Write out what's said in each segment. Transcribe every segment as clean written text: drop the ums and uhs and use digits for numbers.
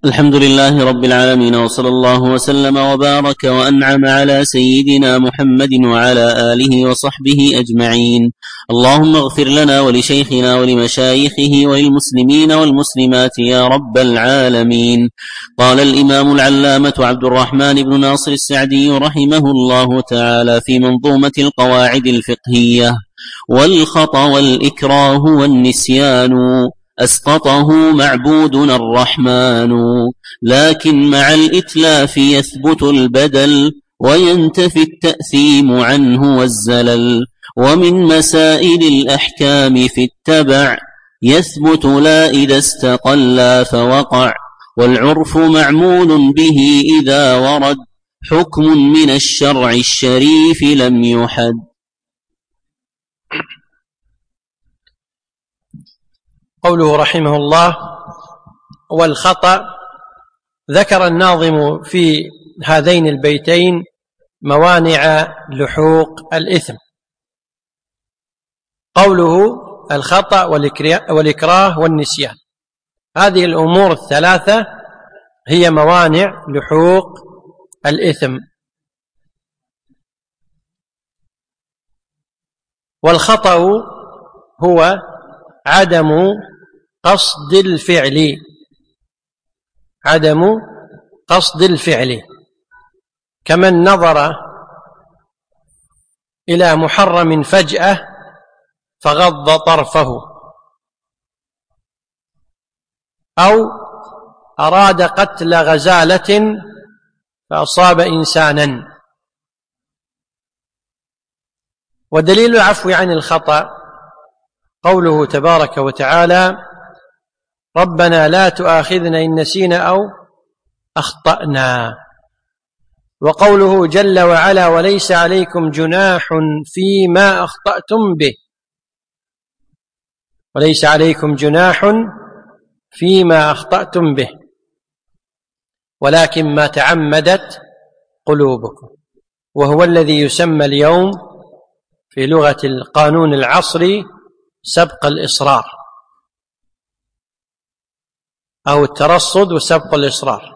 الحمد لله رب العالمين، وصلى الله وسلم وبارك وأنعم على سيدنا محمد وعلى آله وصحبه أجمعين. اللهم اغفر لنا ولشيخنا ولمشايخه وللمسلمين والمسلمات يا رب العالمين. قال الإمام العلامة عبد الرحمن بن ناصر السعدي رحمه الله تعالى في منظومة القواعد الفقهية: والخطأ والإكراه والنسيان أسقطه معبودنا الرحمن، لكن مع الإتلاف يثبت البدل وينتفي التأثيم عنه والزلل. ومن مسائل الأحكام في التبع يثبت لا إذا استقلا فوقع، والعرف معمول به إذا ورد حكم من الشرع الشريف لم يحد. قوله رحمه الله: والخطأ. ذكر الناظم في هذين البيتين موانع لحوق الإثم. قوله الخطأ والإكراه والنسيان، هذه الأمور الثلاثة هي موانع لحوق الإثم. والخطأ هو عدم قصد الفعل، عدم قصد الفعل، كمن نظر إلى محرم فجأة فغض طرفه، أو أراد قتل غزالة فأصاب إنسانا. ودليل العفو عن الخطأ قوله تبارك وتعالى: ربنا لا تؤاخذنا إن نسينا أو أخطأنا. وقوله جل وعلا: وليس عليكم جناح فيما أخطأتم به، وليس عليكم جناح فيما أخطأتم به ولكن ما تعمدت قلوبكم. وهو الذي يسمى اليوم في لغة القانون العصري سبق الإصرار، أو الترصد وسبق الإصرار.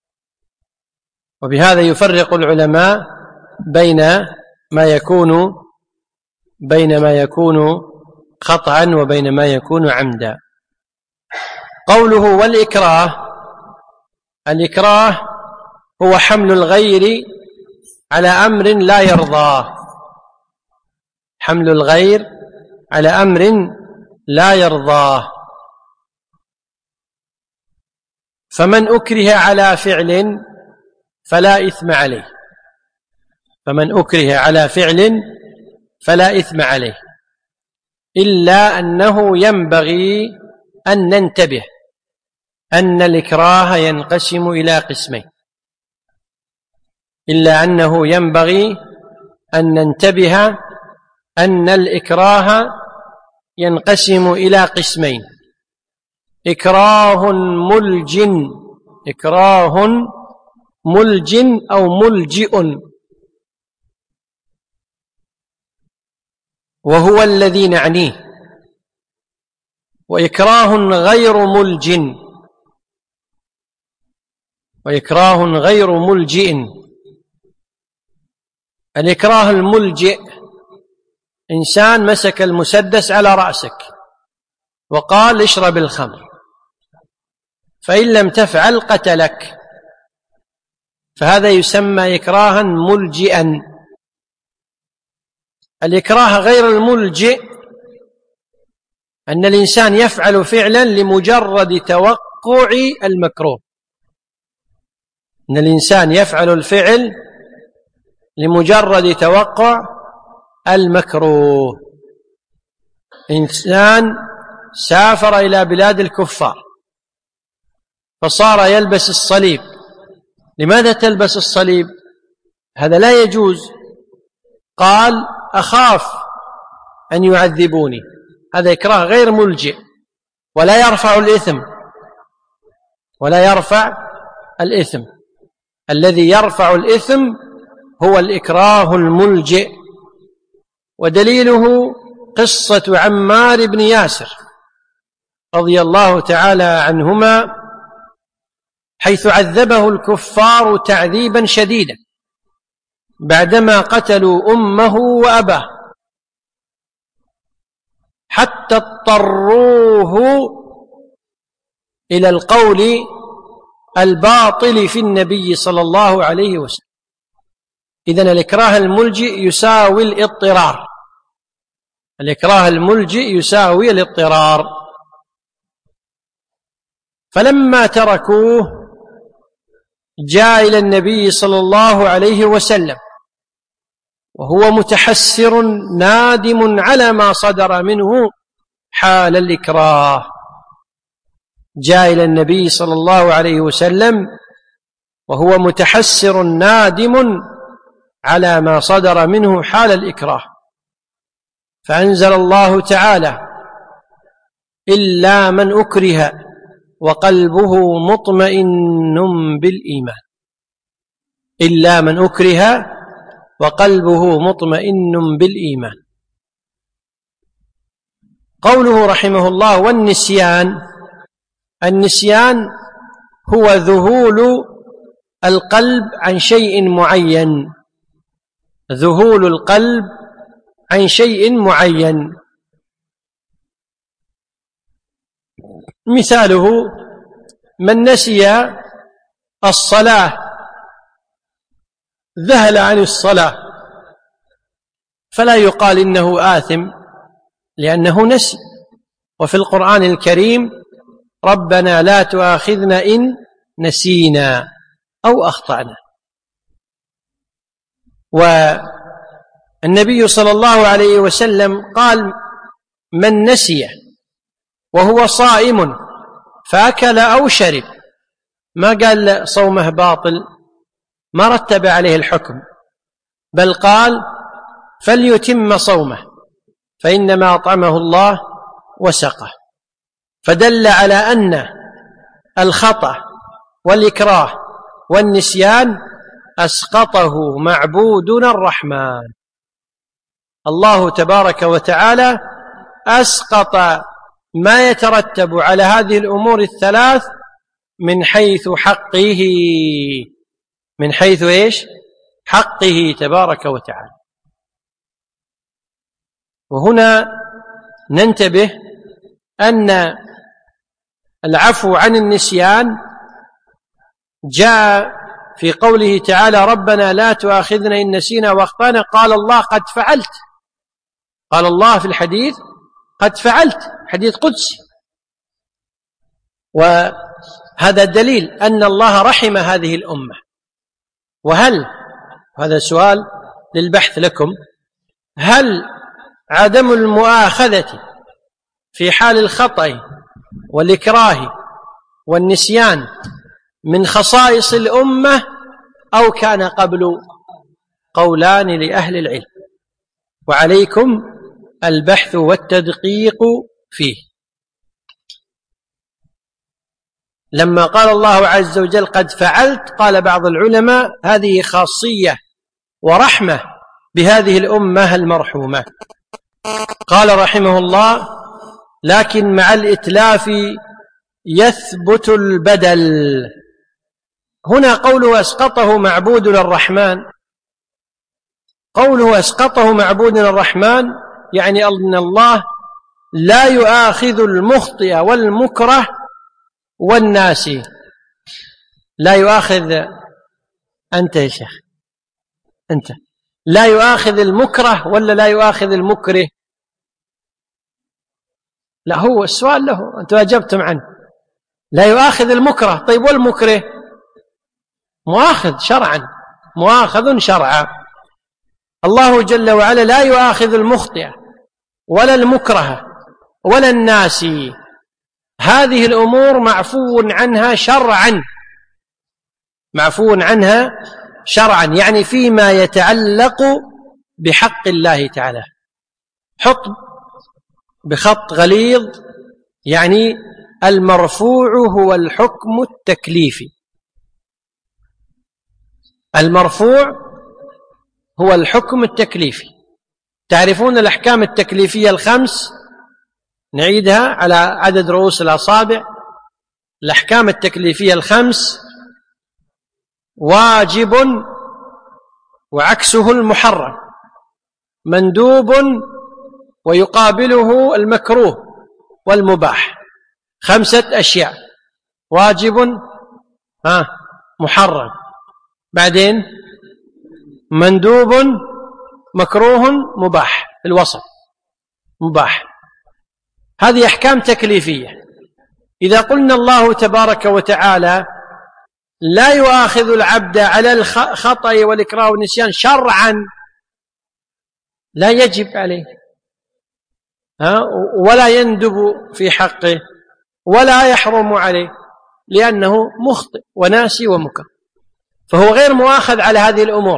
وبهذا يفرق العلماء بين ما يكون خطأ وبين ما يكون عمدا. قوله والإكراه: الإكراه هو حمل الغير على أمر لا يرضاه، حمل الغير على أمر لا يرضاه. فمن أكره على فعل فلا إثم عليه، فمن أكره على فعل فلا إثم عليه، إلا أنه ينبغي أن ننتبه أن الإكراه ينقسم إلى قسمين، إلا أنه ينبغي أن ننتبه أن الإكراه ينقسم إلى قسمين: إكراه ملج أو ملجئ، وهو الذي نعنيه، وإكراه غير ملج، وإكراه غير ملجئ. الإكراه الملجئ: إنسان مسك المسدس على رأسك وقال اشرب الخمر، فإن لم تفعل قتلك، فهذا يسمى إكراها ملجئا. الإكراه غير الملجئ أن الإنسان يفعل فعلا لمجرد توقع المكروه، أن الإنسان يفعل الفعل لمجرد توقع المكروه. إنسان سافر إلى بلاد الكفار فصار يلبس الصليب. لماذا تلبس الصليب؟ هذا لا يجوز. قال أخاف أن يعذبوني. هذا إكراه غير ملجئ ولا يرفع الإثم، ولا يرفع الإثم. الذي يرفع الإثم هو الإكراه الملجئ. ودليله قصة عمار بن ياسر رضي الله تعالى عنهما، حيث عذبه الكفار تعذيبا شديدا بعدما قتلوا أمه وأباه حتى اضطروه إلى القول الباطل في النبي صلى الله عليه وسلم. إذن الإكراه الملجئ يساوي الاضطرار، الإكراه الملجئ يساوي الاضطرار. فلما تركوه جاء إلى النبي صلى الله عليه وسلم وهو متحسر نادم على ما صدر منه حال الإكراه. جاء إلى النبي صلى الله عليه وسلم وهو متحسر نادم على ما صدر منه حال الإكراه، فأنزل الله تعالى: إلا من أكره وقلبه مطمئن بالإيمان. إلا من أكره وقلبه مطمئن بالإيمان. قوله رحمه الله: والنسيان، النسيان هو ذهول القلب عن شيء معين، ذهول القلب عن شيء معين. مثاله: من نسي الصلاة ذهل عن الصلاة، فلا يقال إنه آثم لأنه نسي. وفي القرآن الكريم: ربنا لا تؤاخذنا إن نسينا أو أخطأنا. والنبي صلى الله عليه وسلم قال: من نسي وهو صائم فأكل أو شرب، ما قال صومه باطل، ما رتب عليه الحكم، بل قال: فليتم صومه فإنما أطعمه الله وسقه. فدل على أن الخطأ والإكراه والنسيان أسقطه معبودنا الرحمن. الله تبارك وتعالى أسقط ما يترتب على هذه الأمور الثلاث من حيث حقه، من حيث إيش؟ حقه تبارك وتعالى. وهنا ننتبه أن العفو عن النسيان جاء في قوله تعالى: ربنا لا تؤاخذنا إن نسينا وأخطأنا. قال الله: قد فعلت. قال الله في الحديث: قد فعلت، حديث قدسي. وهذا دليل أن الله رحم هذه الأمة. وهل، هذا سؤال للبحث لكم، هل عدم المؤاخذة في حال الخطأ والإكراه والنسيان من خصائص الأمة أو كان قبل؟ قولان لأهل العلم، وعليكم البحث والتدقيق فيه. لما قال الله عز وجل: قد فعلت، قال بعض العلماء: هذه خاصية ورحمة بهذه الأمة المرحومة. قال رحمه الله: لكن مع الإتلاف يثبت البدل. هنا قوله أسقطه معبودنا الرحمن، قوله أسقطه معبودنا الرحمن يعني أن الله لا يؤاخذ المخطئ والمكره والناسي. لا يؤاخذ، أنت يا شيخ، أنت لا يؤاخذ المكره ولا لا يؤاخذ المكره؟ لا، هو السؤال له، أنتم أجبتم عنه. لا يؤاخذ المكره، طيب والمكره؟ مؤاخذ شرعا، مؤاخذ شرعا. الله جل وعلا لا يؤاخذ المخطئ ولا المكره ولا الناسي. هذه الأمور معفو عنها شرعا، معفو عنها شرعا، يعني فيما يتعلق بحق الله تعالى. حط بخط غليظ، يعني المرفوع هو الحكم التكليفي. المرفوع هو الحكم التكليفي. تعرفون الأحكام التكليفية الخمس؟ نعيدها على عدد رؤوس الأصابع. الأحكام التكليفية الخمس: واجب وعكسه المحرم، مندوب ويقابله المكروه والمباح. 5 أشياء: واجب، محرم، بعدين مندوب، مكروه، مباح، الوسط مباح. هذه أحكام تكليفية. إذا قلنا الله تبارك وتعالى لا يؤاخذ العبد على الخطأ والإكراه والنسيان شرعا، لا يجب عليه ولا يندب في حقه ولا يحرم عليه، لأنه مخطئ وناسي ومكر، فهو غير مؤاخذ على هذه الأمور.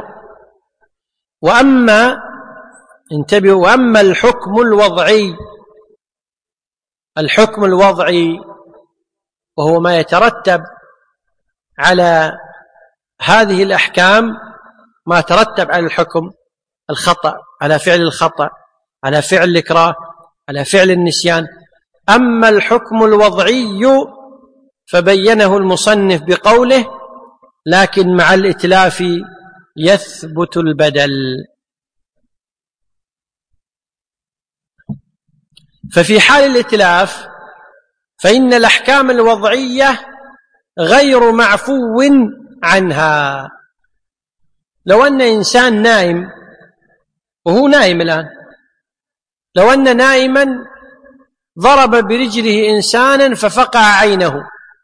وأما انتبهوا، وأما الحكم الوضعي، الحكم الوضعي وهو ما يترتب على هذه الأحكام، ما ترتب على الحكم: الخطأ، على فعل الخطأ، على فعل الإكراه، على فعل النسيان. أما الحكم الوضعي فبينه المصنف بقوله: لكن مع الإتلاف يثبت البدل. ففي حال الإتلاف فإن الأحكام الوضعية غير معفو عنها. لو أن إنسان نائم، وهو نائم الآن، لو أن نائما ضرب برجله إنسانا ففقع عينه،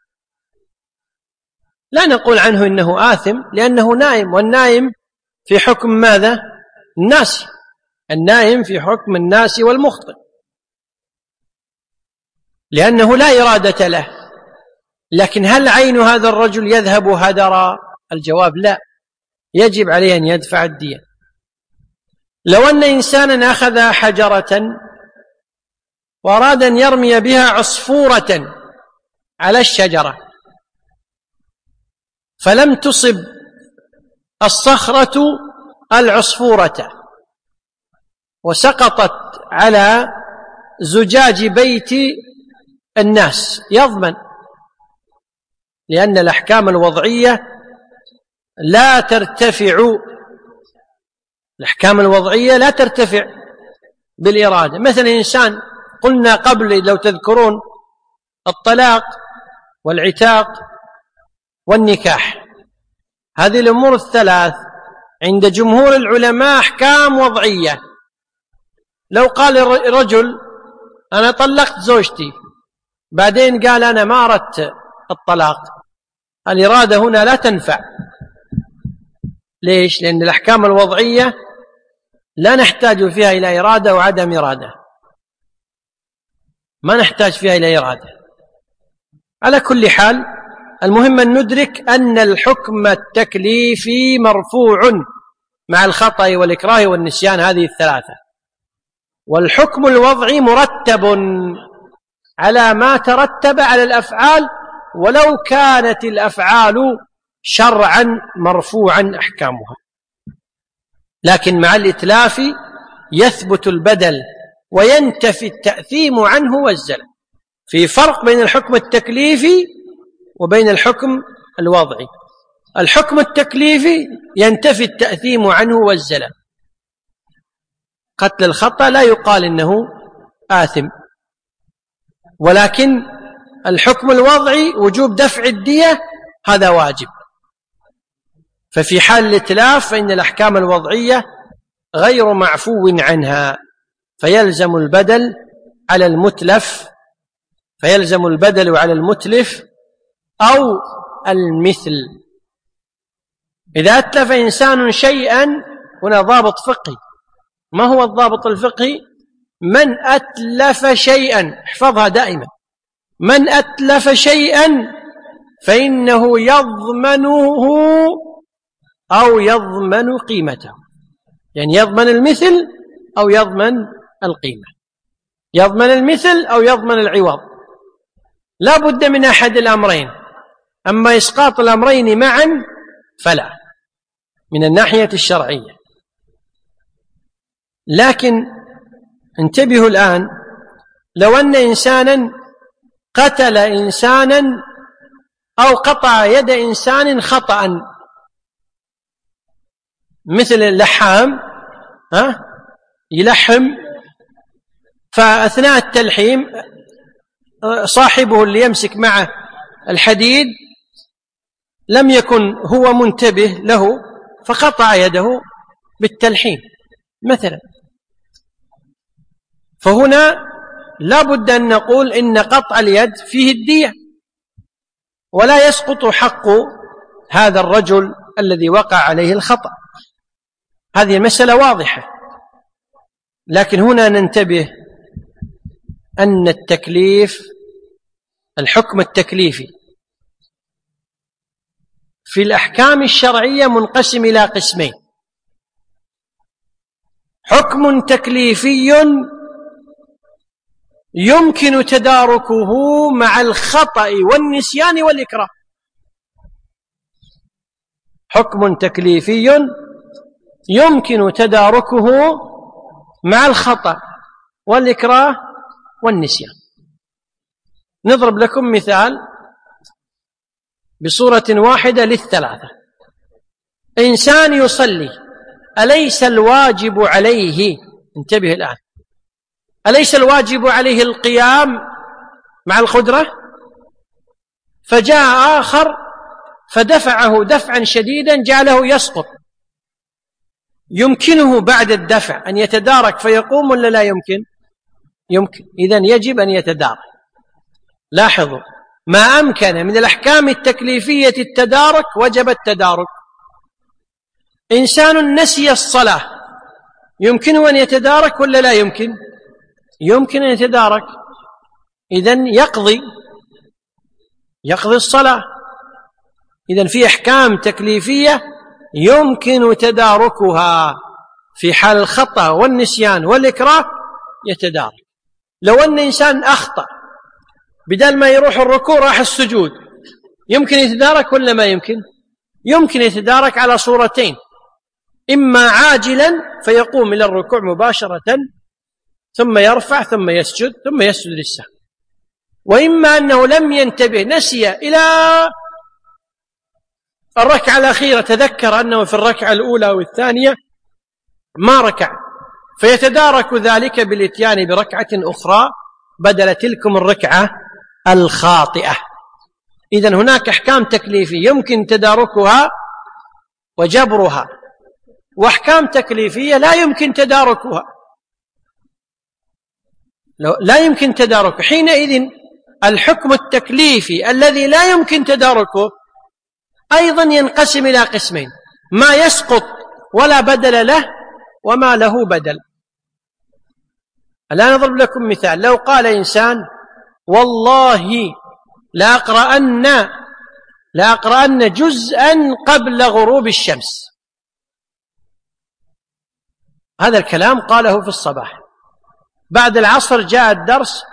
لا نقول عنه إنه آثم، لأنه نائم، والنائم في حكم ماذا؟ الناس، النائم في حكم الناس والمخطئ، لأنه لا إرادة له. لكن هل عين هذا الرجل يذهب هدرا؟ الجواب لا، يجب عليه أن يدفع الدية. لو أن إنسانا أخذ حجرة وأراد أن يرمي بها عصفورة على الشجرة فلم تصب الصخرة العصفورة وسقطت على زجاج بيت الناس، يضمن، لأن الأحكام الوضعية لا ترتفع، الأحكام الوضعية لا ترتفع بالإرادة. مثلا إنسان قلنا قبل لو تذكرون الطلاق والعتاق والنكاح، هذه الأمور الثلاث عند جمهور العلماء أحكام وضعية. لو قال رجل أنا طلقت زوجتي، بعدين قال أنا ما أردت الطلاق، الإرادة هنا لا تنفع. ليش؟ لأن الأحكام الوضعية لا نحتاج فيها إلى إرادة وعدم إرادة، ما نحتاج فيها إلى إرادة. على كل حال، المهم أن ندرك أن الحكم التكليفي مرفوع مع الخطأ والإكراه والنسيان، هذه الثلاثة. والحكم الوضعي مرتب على ما ترتب على الأفعال، ولو كانت الأفعال شرعا مرفوعا أحكامها. لكن مع الإتلاف يثبت البدل وينتفي التأثيم عنه والزلل. في فرق بين الحكم التكليفي وبين الحكم الوضعي. الحكم التكليفي ينتفي التأثيم عنه والزلل، قتل الخطأ لا يقال إنه آثم. ولكن الحكم الوضعي وجوب دفع الدية هذا واجب. ففي حال الإتلاف فإن الأحكام الوضعية غير معفو عنها، فيلزم البدل على المتلف، فيلزم البدل على المتلف أو المثل. إذا أتلف إنسان شيئا، هنا ضابط فقهي. ما هو الضابط الفقهي؟ من أتلف شيئا، احفظها دائما، من أتلف شيئا فإنه يضمنه أو يضمن قيمته، يعني يضمن المثل أو يضمن القيمة، يضمن المثل أو يضمن العوض، لا بد من أحد الأمرين. أما إسقاط الأمرين معا فلا من الناحية الشرعية. لكن انتبهوا الآن، لو أن إنسانا قتل إنسانا أو قطع يد إنسان خطأ مثل اللحام يلحم، فأثناء التلحيم صاحبه اللي يمسك معه الحديد لم يكن هو منتبه له فقطع يده بالتلحيم مثلا. فهنا لا بد أن نقول إن قطع اليد فيه الدية، ولا يسقط حق هذا الرجل الذي وقع عليه الخطأ. هذه المسألة واضحة. لكن هنا ننتبه أن الحكم التكليفي في الأحكام الشرعية منقسم إلى قسمين: حكم تكليفي يمكن تداركه مع الخطأ والنسيان والإكراه. حكم تكليفي يمكن تداركه مع الخطأ والإكراه والنسيان. نضرب لكم مثال بصورة واحدة للثلاثة. إنسان يصلي، أليس الواجب عليه، انتبه الآن، أليس الواجب عليه القيام مع القدرة؟ فجاء آخر فدفعه دفعا شديدا جعله يسقط. يمكنه بعد الدفع أن يتدارك فيقوم ولا لا يمكن؟ يمكن. إذن يجب أن يتدارك. لاحظوا، ما أمكن من الأحكام التكليفية التدارك وجب التدارك. إنسان نسي الصلاة، يمكنه أن يتدارك ولا لا يمكن؟ يمكن أن يتدارك. إذن يقضي الصلاة. إذن في أحكام تكليفية يمكن تداركها في حال الخطأ والنسيان والإكراه يتدارك. لو أن إنسان أخطأ بدل ما يروح الركوع راح السجود، يمكن يتدارك ولا ما يمكن؟ يمكن يتدارك على صورتين: إما عاجلا فيقوم إلى الركوع مباشرة ثم يرفع ثم يسجد للسهو، وإما أنه لم ينتبه، نسي إلى الركعة الأخيرة، تذكر أنه في الركعة الأولى والثانية ما ركع، فيتدارك ذلك بالإتيان بركعة أخرى بدل تلكم الركعة الخاطئة. إذن هناك أحكام تكليفية يمكن تداركها وجبرها، وأحكام تكليفية لا يمكن تداركها، لا يمكن تداركه. حينئذ الحكم التكليفي الذي لا يمكن تداركه أيضا ينقسم إلى قسمين: ما يسقط ولا بدل له، وما له بدل. الآن أضرب لكم مثال. لو قال إنسان: والله لأقرأن جزءا قبل غروب الشمس، هذا الكلام قاله في الصباح، بعد العصر جاء الدرس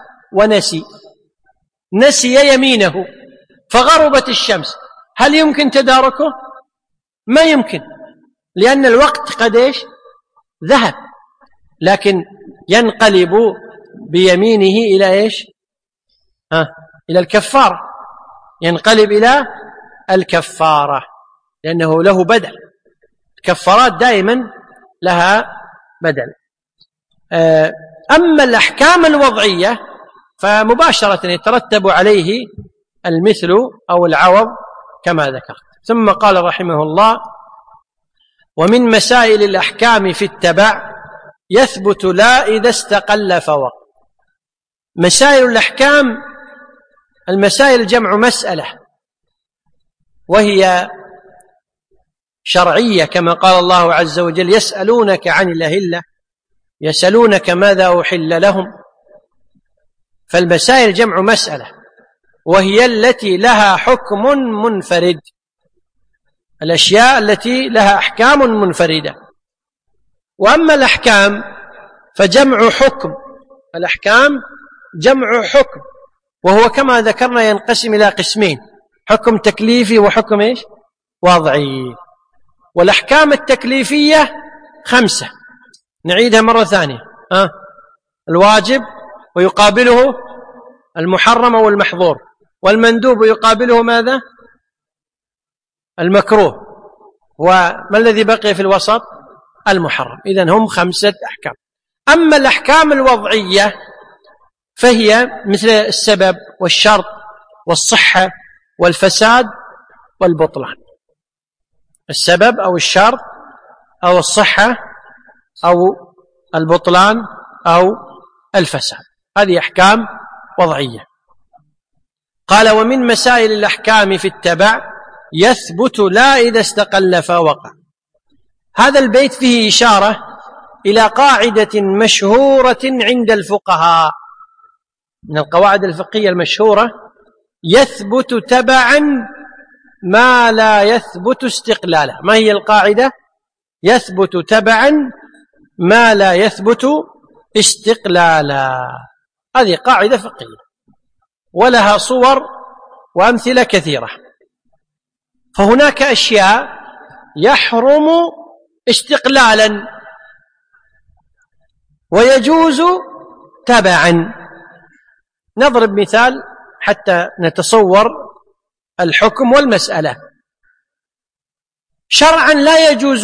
نسي يمينه فغربت الشمس، هل يمكن تداركه؟ ما يمكن، لأن الوقت قد ذهب. لكن ينقلب بيمينه إلى إلى الكفارة، ينقلب إلى الكفارة لأنه له بدل. الكفارات دائما لها بدل. أما الأحكام الوضعية فمباشرة يترتب عليه المثل أو العوض كما ذكرت. ثم قال رحمه الله: ومن مسائل الأحكام في التبع يثبت لا إذا استقل فوق. مسائل الأحكام، المسائل جمع مسألة، وهي شرعية كما قال الله عز وجل: يسألونك عن الأهلة، يسألونك ماذا أحل لهم. فالمسائل جمع مسألة، وهي التي لها حكم منفرد، الأشياء التي لها أحكام منفردة. وأما الأحكام فجمع حكم، الأحكام جمع حكم، وهو كما ذكرنا ينقسم إلى قسمين: حكم تكليفي وحكم وضعي. والأحكام التكليفية 5، نعيدها مرة ثانية: الواجب ويقابله المحرم والمحظور، والمندوب ويقابله ماذا؟ المكروه، وما الذي بقي في الوسط؟ المحرم. إذن هم 5 أحكام. أما الأحكام الوضعية فهي مثل السبب والشرط والصحة والفساد والبطلان. السبب أو الشرط أو الصحة أو البطلان أو الفساد، هذه أحكام وضعية. قال: ومن مسائل الأحكام في التبع يثبت لا إذا استقل فوقع. هذا البيت فيه إشارة إلى قاعدة مشهورة عند الفقهاء من القواعد الفقهية المشهورة: يثبت تبعا ما لا يثبت استقلالا. ما هي القاعدة؟ يثبت تبعا ما لا يثبت استقلالا. هذه قاعدة فقهية ولها صور وأمثلة كثيرة. فهناك أشياء يحرم استقلالا ويجوز تبعا. نضرب مثال حتى نتصور الحكم والمسألة. شرعا لا يجوز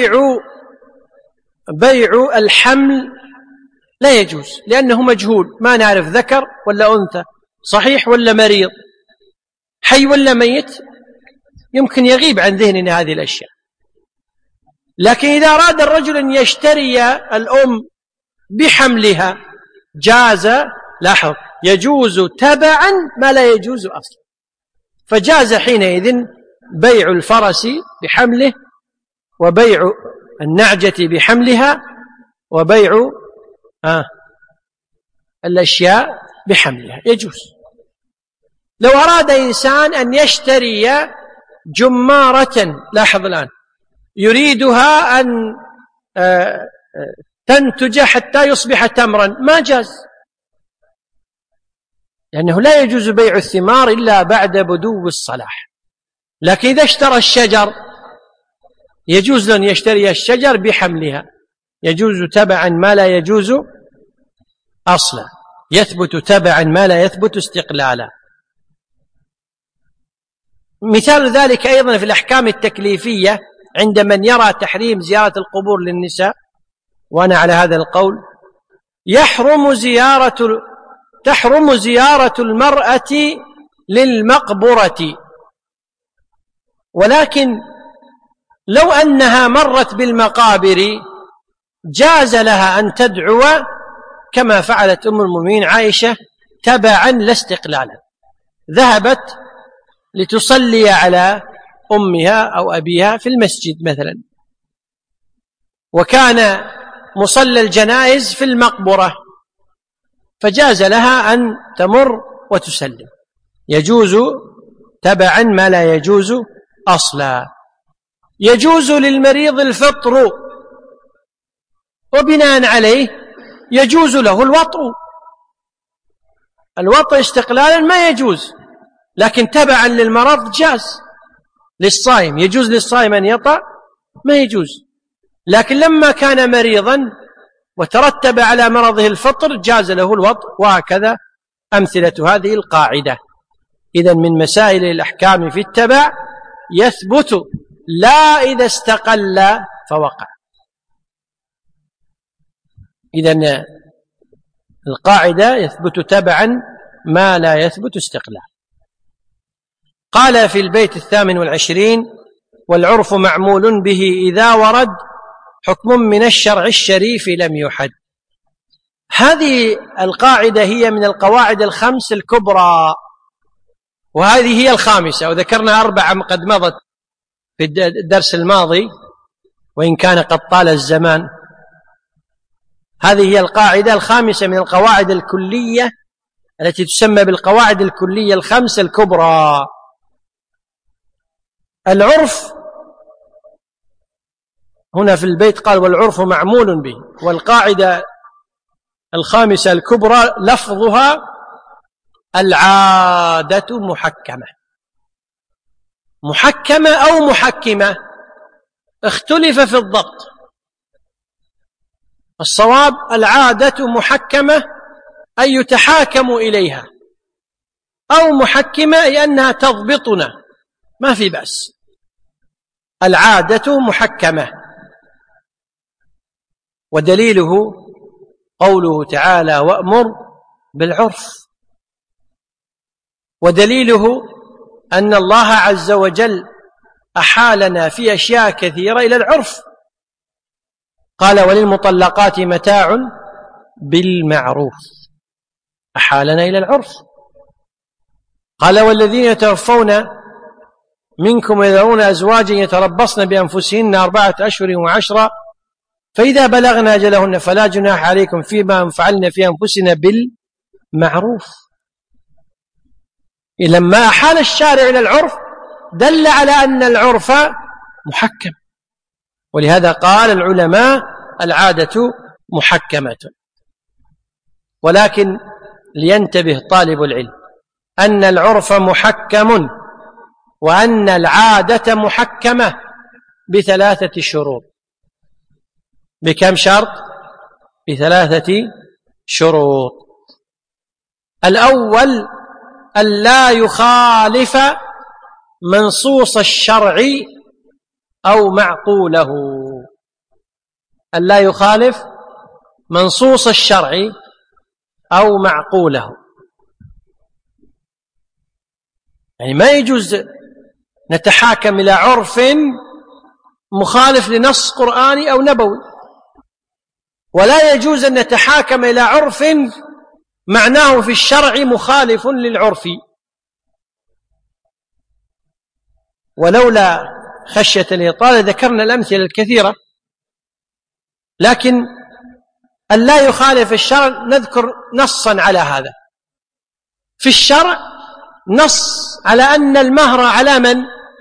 بيع الحمل، لا يجوز، لأنه مجهول، ما نعرف ذكر ولا أنثى، صحيح ولا مريض، حي ولا ميت، يمكن يغيب عن ذهننا هذه الأشياء. لكن إذا أراد الرجل أن يشتري الأم بحملها جاز، لاحظ، يجوز تبعا ما لا يجوز أصلا. فجاز حينئذ بيع الفرس بحمله، وبيع النعجة بحملها، وبيع الأشياء بحملها، يجوز. لو أراد إنسان أن يشتري جمارة، لاحظ الآن، يريدها أن تنتج حتى يصبح تمرا، ما جاز، لأنه لا يجوز بيع الثمار إلا بعد بدو الصلاح. لكن إذا اشترى الشجر يجوز له أن يشتري الشجر بحملها، يجوز تبعا ما لا يجوز أصلا، يثبت تبعا ما لا يثبت استقلالا. مثال ذلك أيضا في الأحكام التكليفية عند من يرى تحريم زيارة القبور للنساء، وأنا على هذا القول، تحرم زيارة المرأة للمقبرة، ولكن لو أنها مرت بالمقابر جاز لها أن تدعو كما فعلت أم المؤمنين عائشة تبعا لا استقلالا. ذهبت لتصلي على أمها أو أبيها في المسجد مثلا، وكان مصلى الجنائز في المقبرة، فجاز لها أن تمر وتسلم، يجوز تبعا ما لا يجوز أصلا. يجوز للمريض الفطر، وبناء عليه يجوز له الوطء استقلالا ما يجوز، لكن تبعا للمرض جاز. للصائم يجوز للصائم أن يطأ، ما يجوز، لكن لما كان مريضا وترتب على مرضه الفطر جاز له الوطء، وهكذا أمثلة هذه القاعدة. إذن من مسائل الأحكام في التبع يثبت لا إذا استقل فوقع. إذن القاعدة يثبت تبعا ما لا يثبت استقلال. قال في البيت 28: والعرف معمول به إذا ورد حكم من الشرع الشريف لم يحد. هذه القاعدة هي من القواعد الخمس الكبرى، وهذه هي الخامسة، وذكرنا 4 قد مضت في الدرس الماضي وإن كان قد طال الزمان. هذه هي القاعدة الخامسة من القواعد الكلية التي تسمى بالقواعد الكلية الخمس الكبرى. العرف هنا في البيت قال: والعرف معمول به. والقاعدة الخامسة الكبرى لفظها العادة محكمة أو محكمة، اختلف في الضبط. الصواب العادة محكمة أي يتحاكم إليها، أو محكمة أي أنها تضبطنا، ما في بأس. العادة محكمة. ودليله قوله تعالى وأمر بالعرف، ودليله أن الله عز وجل أحالنا في أشياء كثيرة إلى العرف، قال وللمطلقات متاع بالمعروف، أحالنا إلى العرف. قال والذين يتوفون منكم ويذرون أزواجا يتربصن بأنفسهن 4 أشهر و10، فإذا بلغن أجلهن فلا جناح عليكم فيما فعلن في أنفسنا بالمعروف. لما أحال الشارع إلى العرف دل على أن العرف محكم، ولهذا قال العلماء العادة محكمة. ولكن لينتبه طالب العلم أن العرف محكم وأن العادة محكمة ب3 شروط. بكم شرط؟ ب3 شروط. الأول ألا يخالف منصوص الشرع أو معقوله، ألا يخالف منصوص الشرع أو معقوله. يعني ما يجوز نتحاكم إلى عرف مخالف لنص قرآني أو نبوي، ولا يجوز أن نتحاكم إلى عرف معناه في الشرع مخالف للعرف. ولولا خشية الإطالة ذكرنا الأمثلة الكثيرة، لكن أن لا يخالف الشرع نذكر نصا على هذا. في الشرع نص على أن المهر على من؟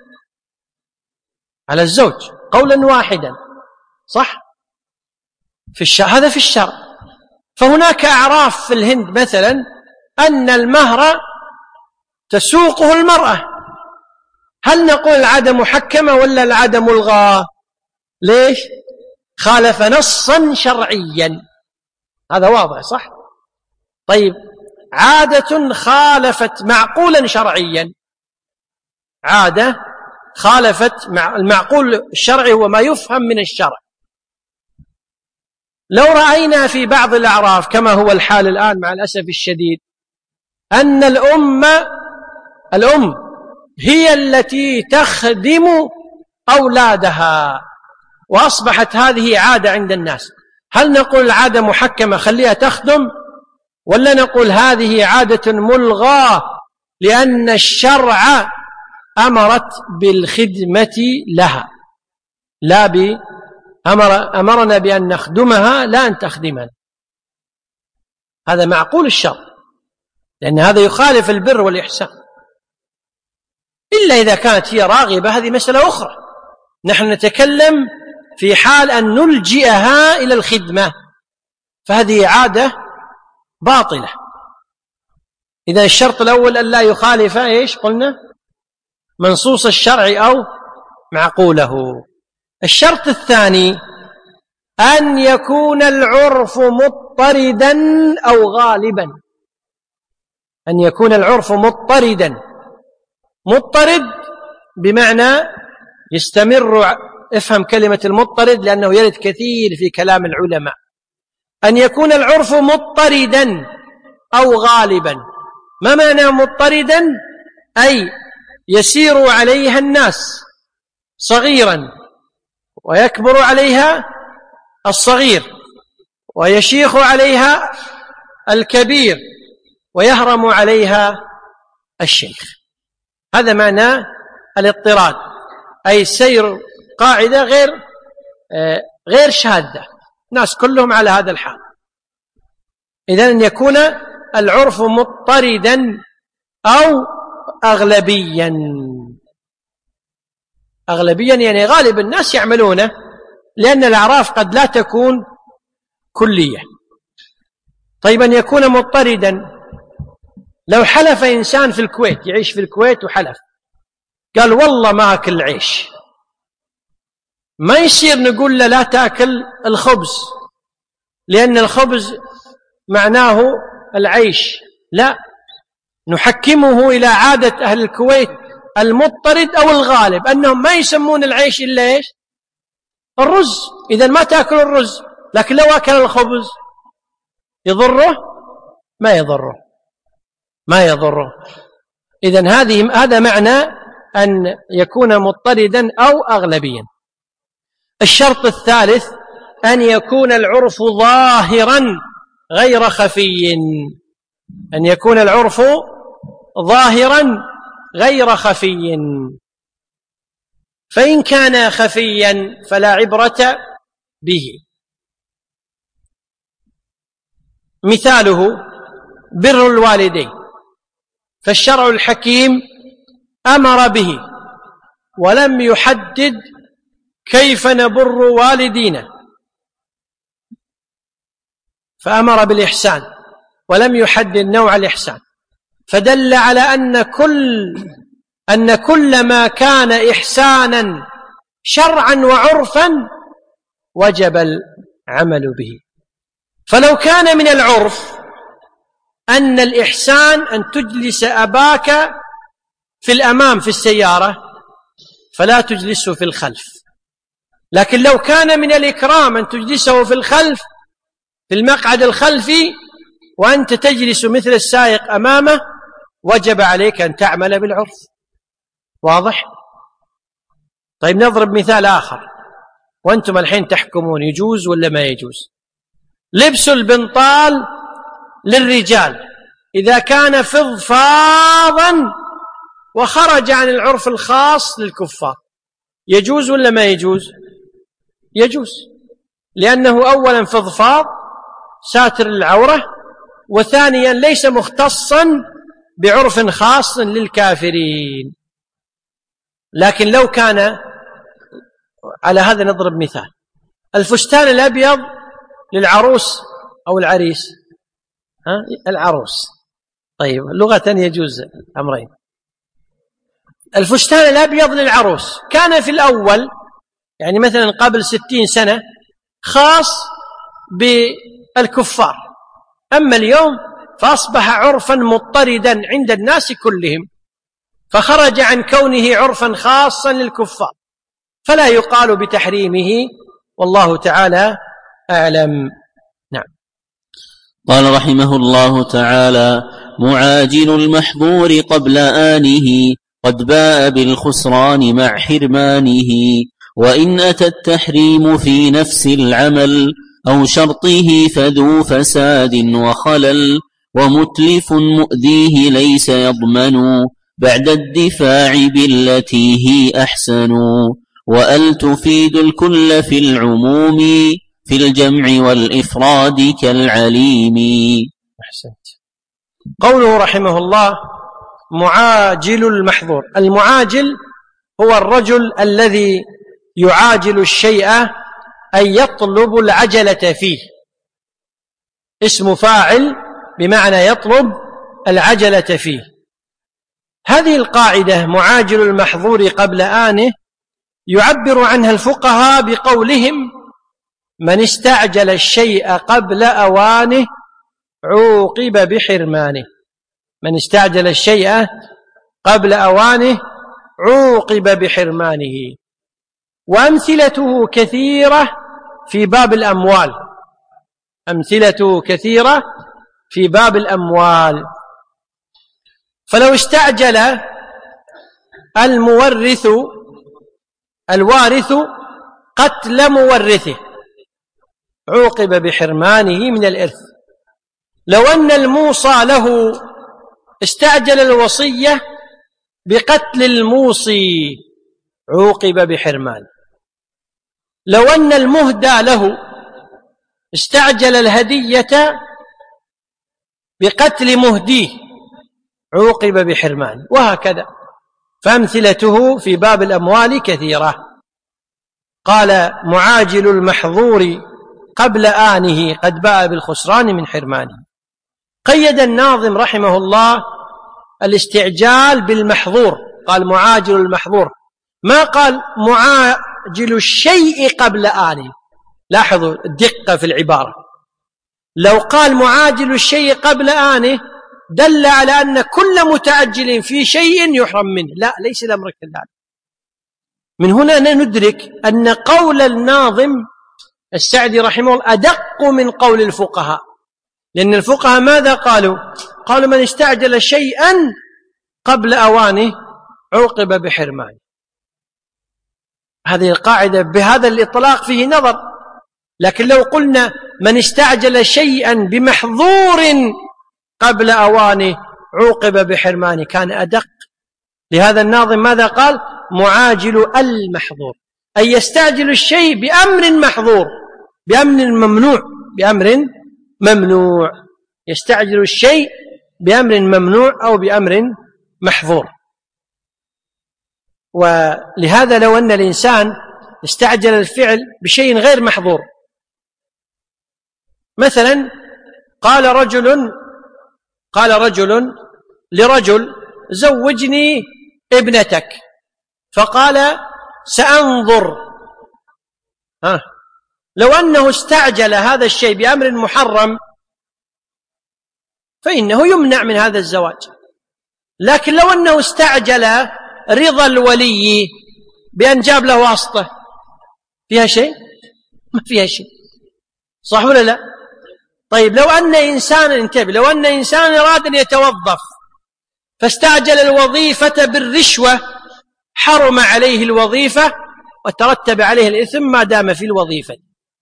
على الزوج قولا واحدا، صح؟ في الشرع، هذا في الشرع. فهناك أعراف في الهند مثلا أن المهر تسوقه المرأة، هل نقول العادة محكمة ولا العادة ملغاة؟ ليش؟ خالف نصا شرعيا، هذا واضح صح؟ طيب عادة خالفت معقولا شرعيا، عادة خالفت المعقول الشرعي هو ما يفهم من الشرع. لو رأينا في بعض الأعراف كما هو الحال الآن مع الأسف الشديد أن الأم هي التي تخدم أولادها وأصبحت هذه عادة عند الناس، هل نقول العادة محكمة خليها تخدم، ولا نقول هذه عادة ملغاة لأن الشرع أمرت بالخدمة لها، لا أمرنا بأن نخدمها لا أن تخدمنا؟ هذا معقول الشرع، لأن هذا يخالف البر والإحسان، إلا إذا كانت هي راغبة، هذه مسألة أخرى. نحن نتكلم في حال أن نلجئها إلى الخدمة، فهذه عادة باطلة. إذا الشرط الأول أن لا يخالف إيش قلنا؟ منصوص الشرع أو معقوله. الشرط الثاني أن يكون العرف مضطردا أو غالبا، أن يكون العرف مضطردا. مضطرد بمعنى يستمر، افهم كلمة المضطرد لأنه يرد كثير في كلام العلماء. أن يكون العرف مضطردا أو غالبا. ما معنى مضطردا؟ أي يسير عليها الناس صغيرا ويكبر عليها الصغير ويشيخ عليها الكبير ويهرم عليها الشيخ، هذا معنى الاضطراد، أي سير قاعدة غير شاذة، الناس كلهم على هذا الحال. إذن أن يكون العرف مضطردا أو أغلبيا. أغلبيا يعني غالب الناس يعملونه، لأن الأعراف قد لا تكون كلية. طيب أن يكون مضطردا، لو حلف إنسان في الكويت، يعيش في الكويت وحلف قال والله ما أكل عيش، ما يصير نقول له لا تأكل الخبز لأن الخبز معناه العيش، لا، نحكمه إلى عادة أهل الكويت المضطرد أو الغالب أنهم ما يسمون العيش إلا إيش؟ الرز. إذن ما تأكل الرز، لكن لو أكل الخبز يضره؟ ما يضره. إذن هذا معنى أن يكون مضطردا أو أغلبيا. الشرط الثالث أن يكون العرف ظاهرا غير خفي. أن يكون العرف ظاهرا غير خفي. فإن كان خفيا فلا عبرة به. مثاله بر الوالدين، فالشرع الحكيم أمر به ولم يحدد كيف نبر والدينا، فأمر بالإحسان ولم يحدد نوع الإحسان، فدل على أن كل ما كان إحسانا شرعا وعرفا وجب العمل به. فلو كان من العرف أن الإحسان أن تجلس أباك في الأمام في السيارة فلا تجلسه في الخلف، لكن لو كان من الإكرام أن تجلسه في الخلف في المقعد الخلفي وأنت تجلس مثل السائق أمامه وجب عليك أن تعمل بالعرف. واضح؟ طيب نضرب مثال آخر وأنتم الحين تحكمون يجوز ولا ما يجوز. لبس البنطال للرجال إذا كان فضفاضا وخرج عن العرف الخاص للكفار يجوز ولا ما يجوز؟ يجوز، لأنه أولا فضفاض ساتر العورة، وثانيا ليس مختصا بعرف خاص للكافرين. لكن لو كان على هذا نضرب مثال، الفستان الأبيض للعروس أو العريس، العروس، طيب لغة يجوز أمرين. الفستان الأبيض للعروس كان في الأول يعني مثلا قبل 60 سنة خاص بالكفار، أما اليوم فأصبح عرفا مضطردا عند الناس كلهم، فخرج عن كونه عرفا خاصا للكفار، فلا يقال بتحريمه، والله تعالى أعلم. نعم. قال رحمه الله تعالى: معاجل المحظور قبل آنه قد باء بالخسران مع حرمانه، وإن أتى التحريم في نفس العمل أو شرطه فذو فساد وخلل، ومتلف مؤذيه ليس يضمن بعد الدفاع بالتي هي أحسن، وأل تفيد الكل في العموم في الجمع والإفراد كالعليم. أحسنت. قوله رحمه الله: معاجل المحظور. المعاجل هو الرجل الذي يعاجل الشيء أي يطلب العجلة فيه، اسم فاعل بمعنى يطلب العجلة فيه. هذه القاعدة معاجل المحظور قبل آنه يعبر عنها الفقهاء بقولهم: من استعجل الشيء قبل أوانه عوقب بحرمانه. من استعجل الشيء قبل أوانه عوقب بحرمانه. وأمثلته كثيرة في باب الأموال. أمثلته كثيرة في باب الأموال. فلو استعجل الوارث قتل مورثه عوقب بحرمانه من الإرث. لو أن الموصى له استعجل الوصية بقتل الموصي عوقب بحرمانه. لو أن المهدى له استعجل الهدية بقتل مهديه عوقب بحرمانه، وهكذا. فأمثلته في باب الأموال كثيرة. قال: معاجل المحظور قبل آنه قد باء بالخسران من حرمانه. قيد الناظم رحمه الله الاستعجال بالمحظور، قال معاجل المحظور، ما قال معاجل الشيء قبل آنه. لاحظوا الدقة في العبارة. لو قال معاجل الشيء قبل آنه دل على أن كل متعجل في شيء يحرم منه. لا، ليس الأمر كذلك. من هنا ندرك أن قول الناظم السعدي رحمه الله أدق من قول الفقهاء، لأن الفقهاء ماذا قالوا؟ قالوا من استعجل شيئا قبل أوانه عوقب بحرمانه. هذه القاعدة بهذا الإطلاق فيه نظر، لكن لو قلنا من استعجل شيئا بمحظور قبل أوانه عوقب بحرمانه كان أدق. لهذا الناظم ماذا قال؟ معاجل المحظور، أي يستعجل الشيء بأمر محظور، بأمر ممنوع، بأمر ممنوع، يستعجل الشيء بأمر ممنوع أو بأمر محظور. ولهذا لو أن الإنسان استعجل الفعل بشيء غير محظور، مثلا قال رجل لرجل زوجني ابنتك، فقال سأنظر. لو أنه استعجل هذا الشيء بأمر محرم فإنه يمنع من هذا الزواج. لكن لو أنه استعجل رضا الولي بأن جاب له واسطة، فيها شيء؟ ما فيها شيء، صح ولا لا؟ طيب لو أن إنسان، انتبه، لو أن إنسان أراد أن يتوظف فاستعجل الوظيفة بالرشوة حرم عليه الوظيفة وترتب عليه الإثم ما دام في الوظيفة،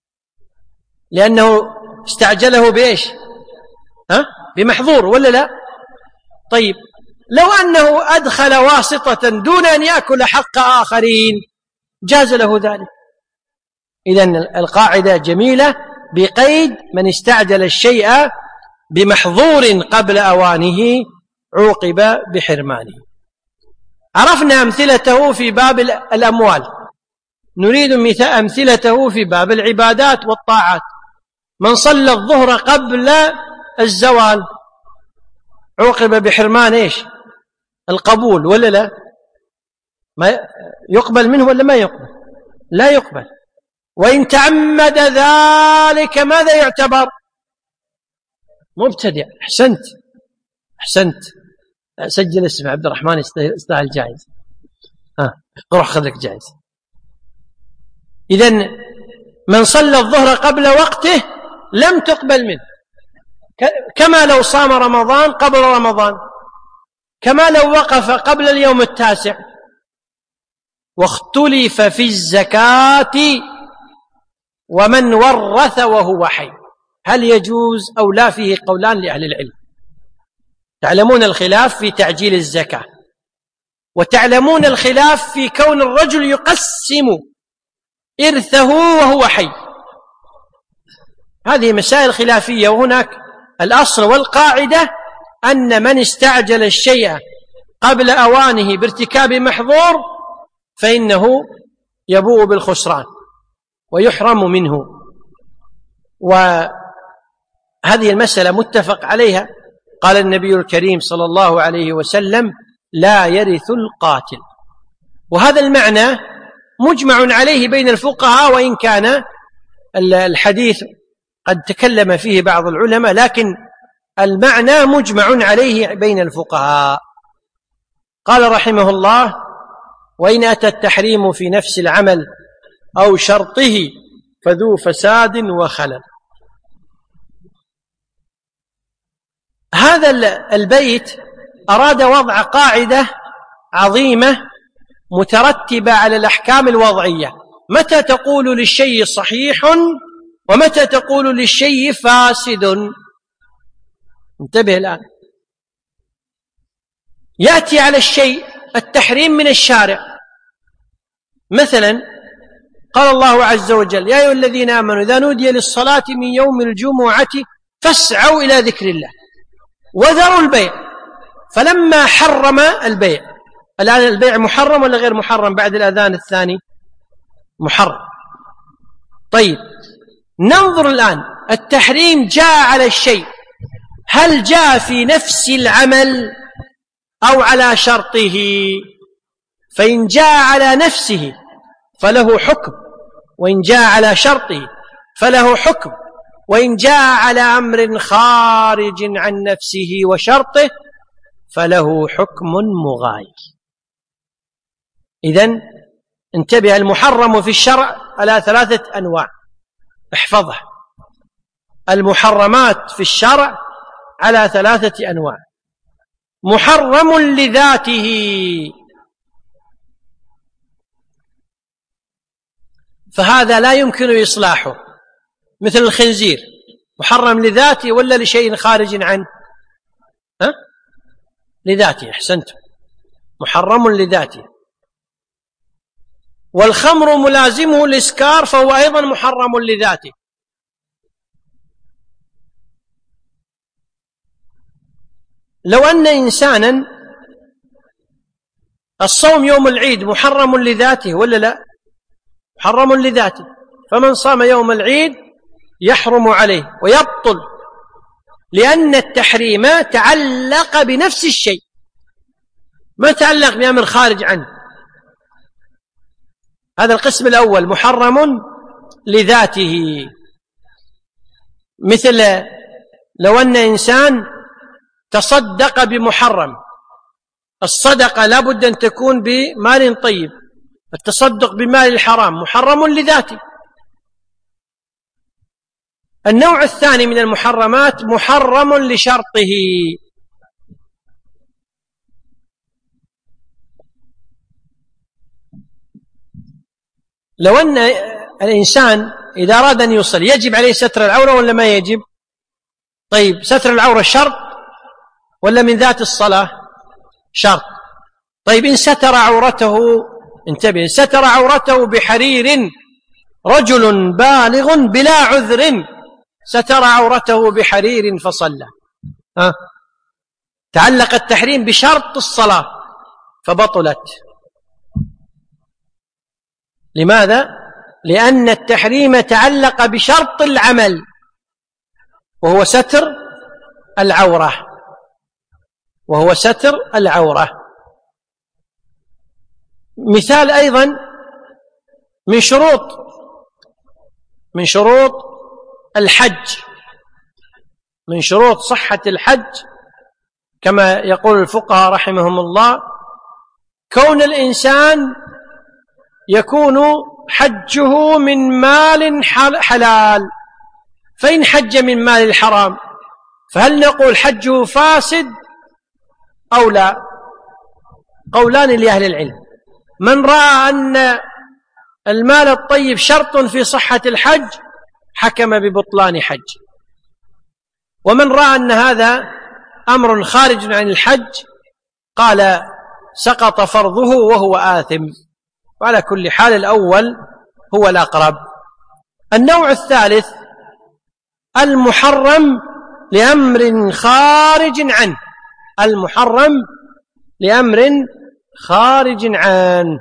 لأنه استعجله بإيش؟ بمحظور ولا لا؟ طيب لو أنه أدخل واسطة دون أن يأكل حق آخرين جاز له ذلك. إذن القاعدة جميلة بقيد من استعجل الشيء بمحظور قبل أوانه عوقب بحرمانه. عرفنا أمثلته في باب الأموال، نريد أمثلته في باب العبادات والطاعات. من صلى الظهر قبل الزوال عوقب بحرمان إيش؟ القبول ولا لا؟ ما يقبل منه ولا ما يقبل؟ لا يقبل. وإن تعمد ذلك ماذا يعتبر؟ مبتدع. أحسنت. سجل اسم عبد الرحمن يستاهل جائزة. روح خذ لك جائزة. إذن من صلى الظهر قبل وقته لم تقبل منه، كما لو صام رمضان قبل رمضان، كما لو وقف قبل اليوم التاسع. واختلف في الزكاة ومن ورث وهو حي، هل يجوز أو لا؟ فيه قولان لأهل العلم. تعلمون الخلاف في تعجيل الزكاة، وتعلمون الخلاف في كون الرجل يقسم إرثه وهو حي. هذه مسائل خلافية، وهناك الأصل والقاعدة أن من استعجل الشيء قبل أوانه بارتكاب محظور فإنه يبوء بالخسران ويحرم منه. وهذه المسألة متفق عليها. قال النبي الكريم صلى الله عليه وسلم لا يرث القاتل، وهذا المعنى مجمع عليه بين الفقهاء، وإن كان الحديث قد تكلم فيه بعض العلماء، لكن المعنى مجمع عليه بين الفقهاء. قال رحمه الله وإن أتى التحريم في نفس العمل أو شرطه فذو فساد وخلل. هذا البيت أراد وضع قاعدة عظيمة مترتبة على الأحكام الوضعية. متى تقول للشيء صحيح ومتى تقول للشيء فاسد؟ انتبه الآن. يأتي على الشيء التحريم من الشارع، مثلا قال الله عز وجل يا أيها الذين آمنوا إذا نودي للصلاة من يوم الجمعة فاسعوا إلى ذكر الله وذروا البيع. فلما حرم البيع، الآن البيع محرم ولا غير محرم بعد الأذان الثاني؟ محرم. طيب ننظر الآن، التحريم جاء على الشيء، هل جاء في نفس العمل أو على شرطه؟ فإن جاء على نفسه فله حكم، وإن جاء على شرطه فله حكم. وإن جاء على أمر خارج عن نفسه وشرطه فله حكم مغاير. إذن انتبه، المحرم في الشرع على 3 أنواع، احفظها. المحرمات في الشرع على 3 أنواع: محرم لذاته، فهذا لا يمكن إصلاحه، مثل الخنزير، محرم لذاته ولا لشيء خارج عنه؟ لذاته، أحسنتم، محرم لذاته. والخمر ملازمه الإسكار فهو أيضا محرم لذاته. لو أن إنسانا الصوم يوم العيد محرم لذاته ولا لا؟ محرم لذاته، فمن صام يوم العيد يحرم عليه ويبطل، لأن التحريم تعلق بنفس الشيء، ما تعلق بأمر خارج عنه. هذا القسم الأول، محرم لذاته. مثل لو أن إنسان تصدق بمحرم، الصدقة لابد أن تكون بمال طيب، التصدق بمال الحرام محرم لذاته. النوع الثاني من المحرمات محرم لشرطه، لو أن الإنسان إذا أراد أن يصلي يجب عليه ستر العورة ولا ما يجب؟ طيب، ستر العورة شرط ولا من ذات الصلاة؟ شرط. طيب، إن ستر عورته، انتبه، ستر عورته بحرير، رجل بالغ بلا عذر ستر عورته بحرير فصلى، تعلق التحريم بشرط الصلاة فبطلت. لماذا؟ لأن التحريم تعلق بشرط العمل وهو ستر العورة، وهو ستر العورة. مثال أيضا من شروط الحج، من شروط صحة الحج كما يقول الفقهاء رحمهم الله، كون الإنسان يكون حجه من مال حلال، فإن حج من مال الحرام فهل نقول حجه فاسد أو لا؟ قولان لأهل العلم. من رأى أن المال الطيب شرط في صحة الحج حكم ببطلان حج، ومن رأى أن هذا أمر خارج عن الحج قال سقط فرضه وهو آثم. وعلى كل حال الأول هو الأقرب. النوع الثالث المحرم لأمر خارج عنه، المحرم لأمر خارج عنه.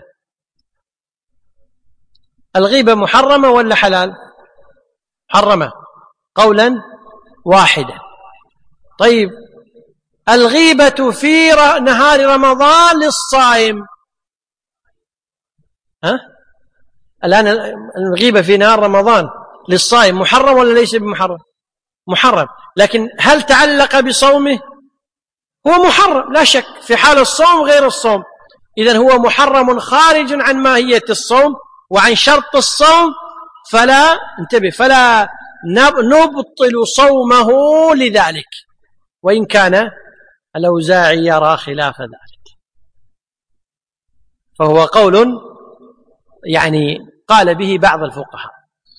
الغيبة محرمة ولا حلال؟ محرمة قولا واحدا. طيب، الغيبة في نهار رمضان للصائم، الآن الغيبة في نهار رمضان للصائم محرم ولا ليس بمحرم؟ محرم، لكن هل تعلق بصومه؟ هو محرم لا شك في حال الصوم غير الصوم، إذن هو محرم خارج عن ماهية الصوم وعن شرط الصوم، فلا انتبه، فلا نبطل صومه لذلك، وإن كان الأوزاعي يرى خلاف ذلك، فهو قول يعني قال به بعض الفقهاء.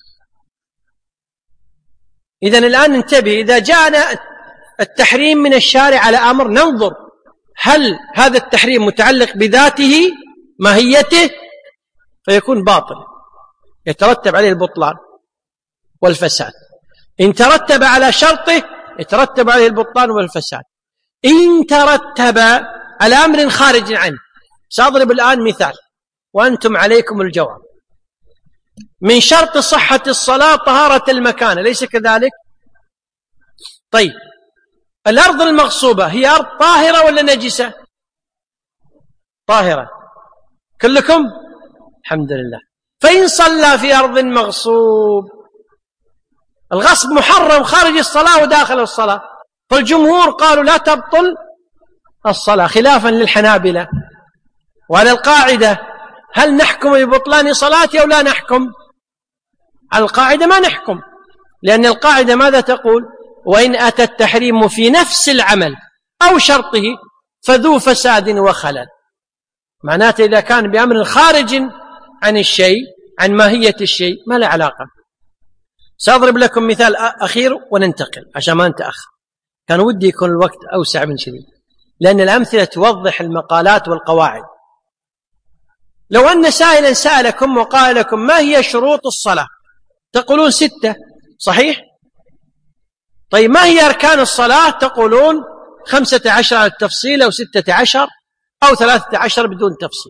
إذن الآن انتبه، إذا جاءنا التحريم من الشارع على أمر ننظر هل هذا التحريم متعلق بذاته ماهيته فيكون باطل يترتب عليه البطلان والفساد، إن ترتب على شرطه يترتب عليه البطلان والفساد، إن ترتب على أمر خارج عنه. سأضرب الآن مثال وأنتم عليكم الجواب. من شرط صحة الصلاة طهارة المكان، أليس كذلك؟ طيب، الأرض المغصوبة هي أرض طاهرة ولا نجسة؟ طاهرة كلكم؟ الحمد لله. فإن صلى في أرض مغصوب الغصب محرم خارج الصلاة وداخل الصلاة، فالجمهور قالوا لا تبطل الصلاة خلافا للحنابلة. وعلى القاعدة هل نحكم ببطلان صلاتي أو لا نحكم؟ على القاعدة ما نحكم، لأن القاعدة ماذا تقول؟ وإن أتى التحريم في نفس العمل أو شرطه فذو فساد وخلل. معناته إذا كان بأمر خارج عن الشيء، عن ماهية الشيء، ما له علاقة. سأضرب لكم مثال أخير وننتقل عشان ما نتأخر، كان ودي يكون الوقت أوسع من شديد، لأن الأمثلة توضح المقالات والقواعد. لو أن سائلا سألكم وقال لكم ما هي شروط الصلاة، تقولون 6، صحيح؟ طيب ما هي أركان الصلاة؟ تقولون 15 على التفصيل أو 16 أو 13 بدون تفصيل.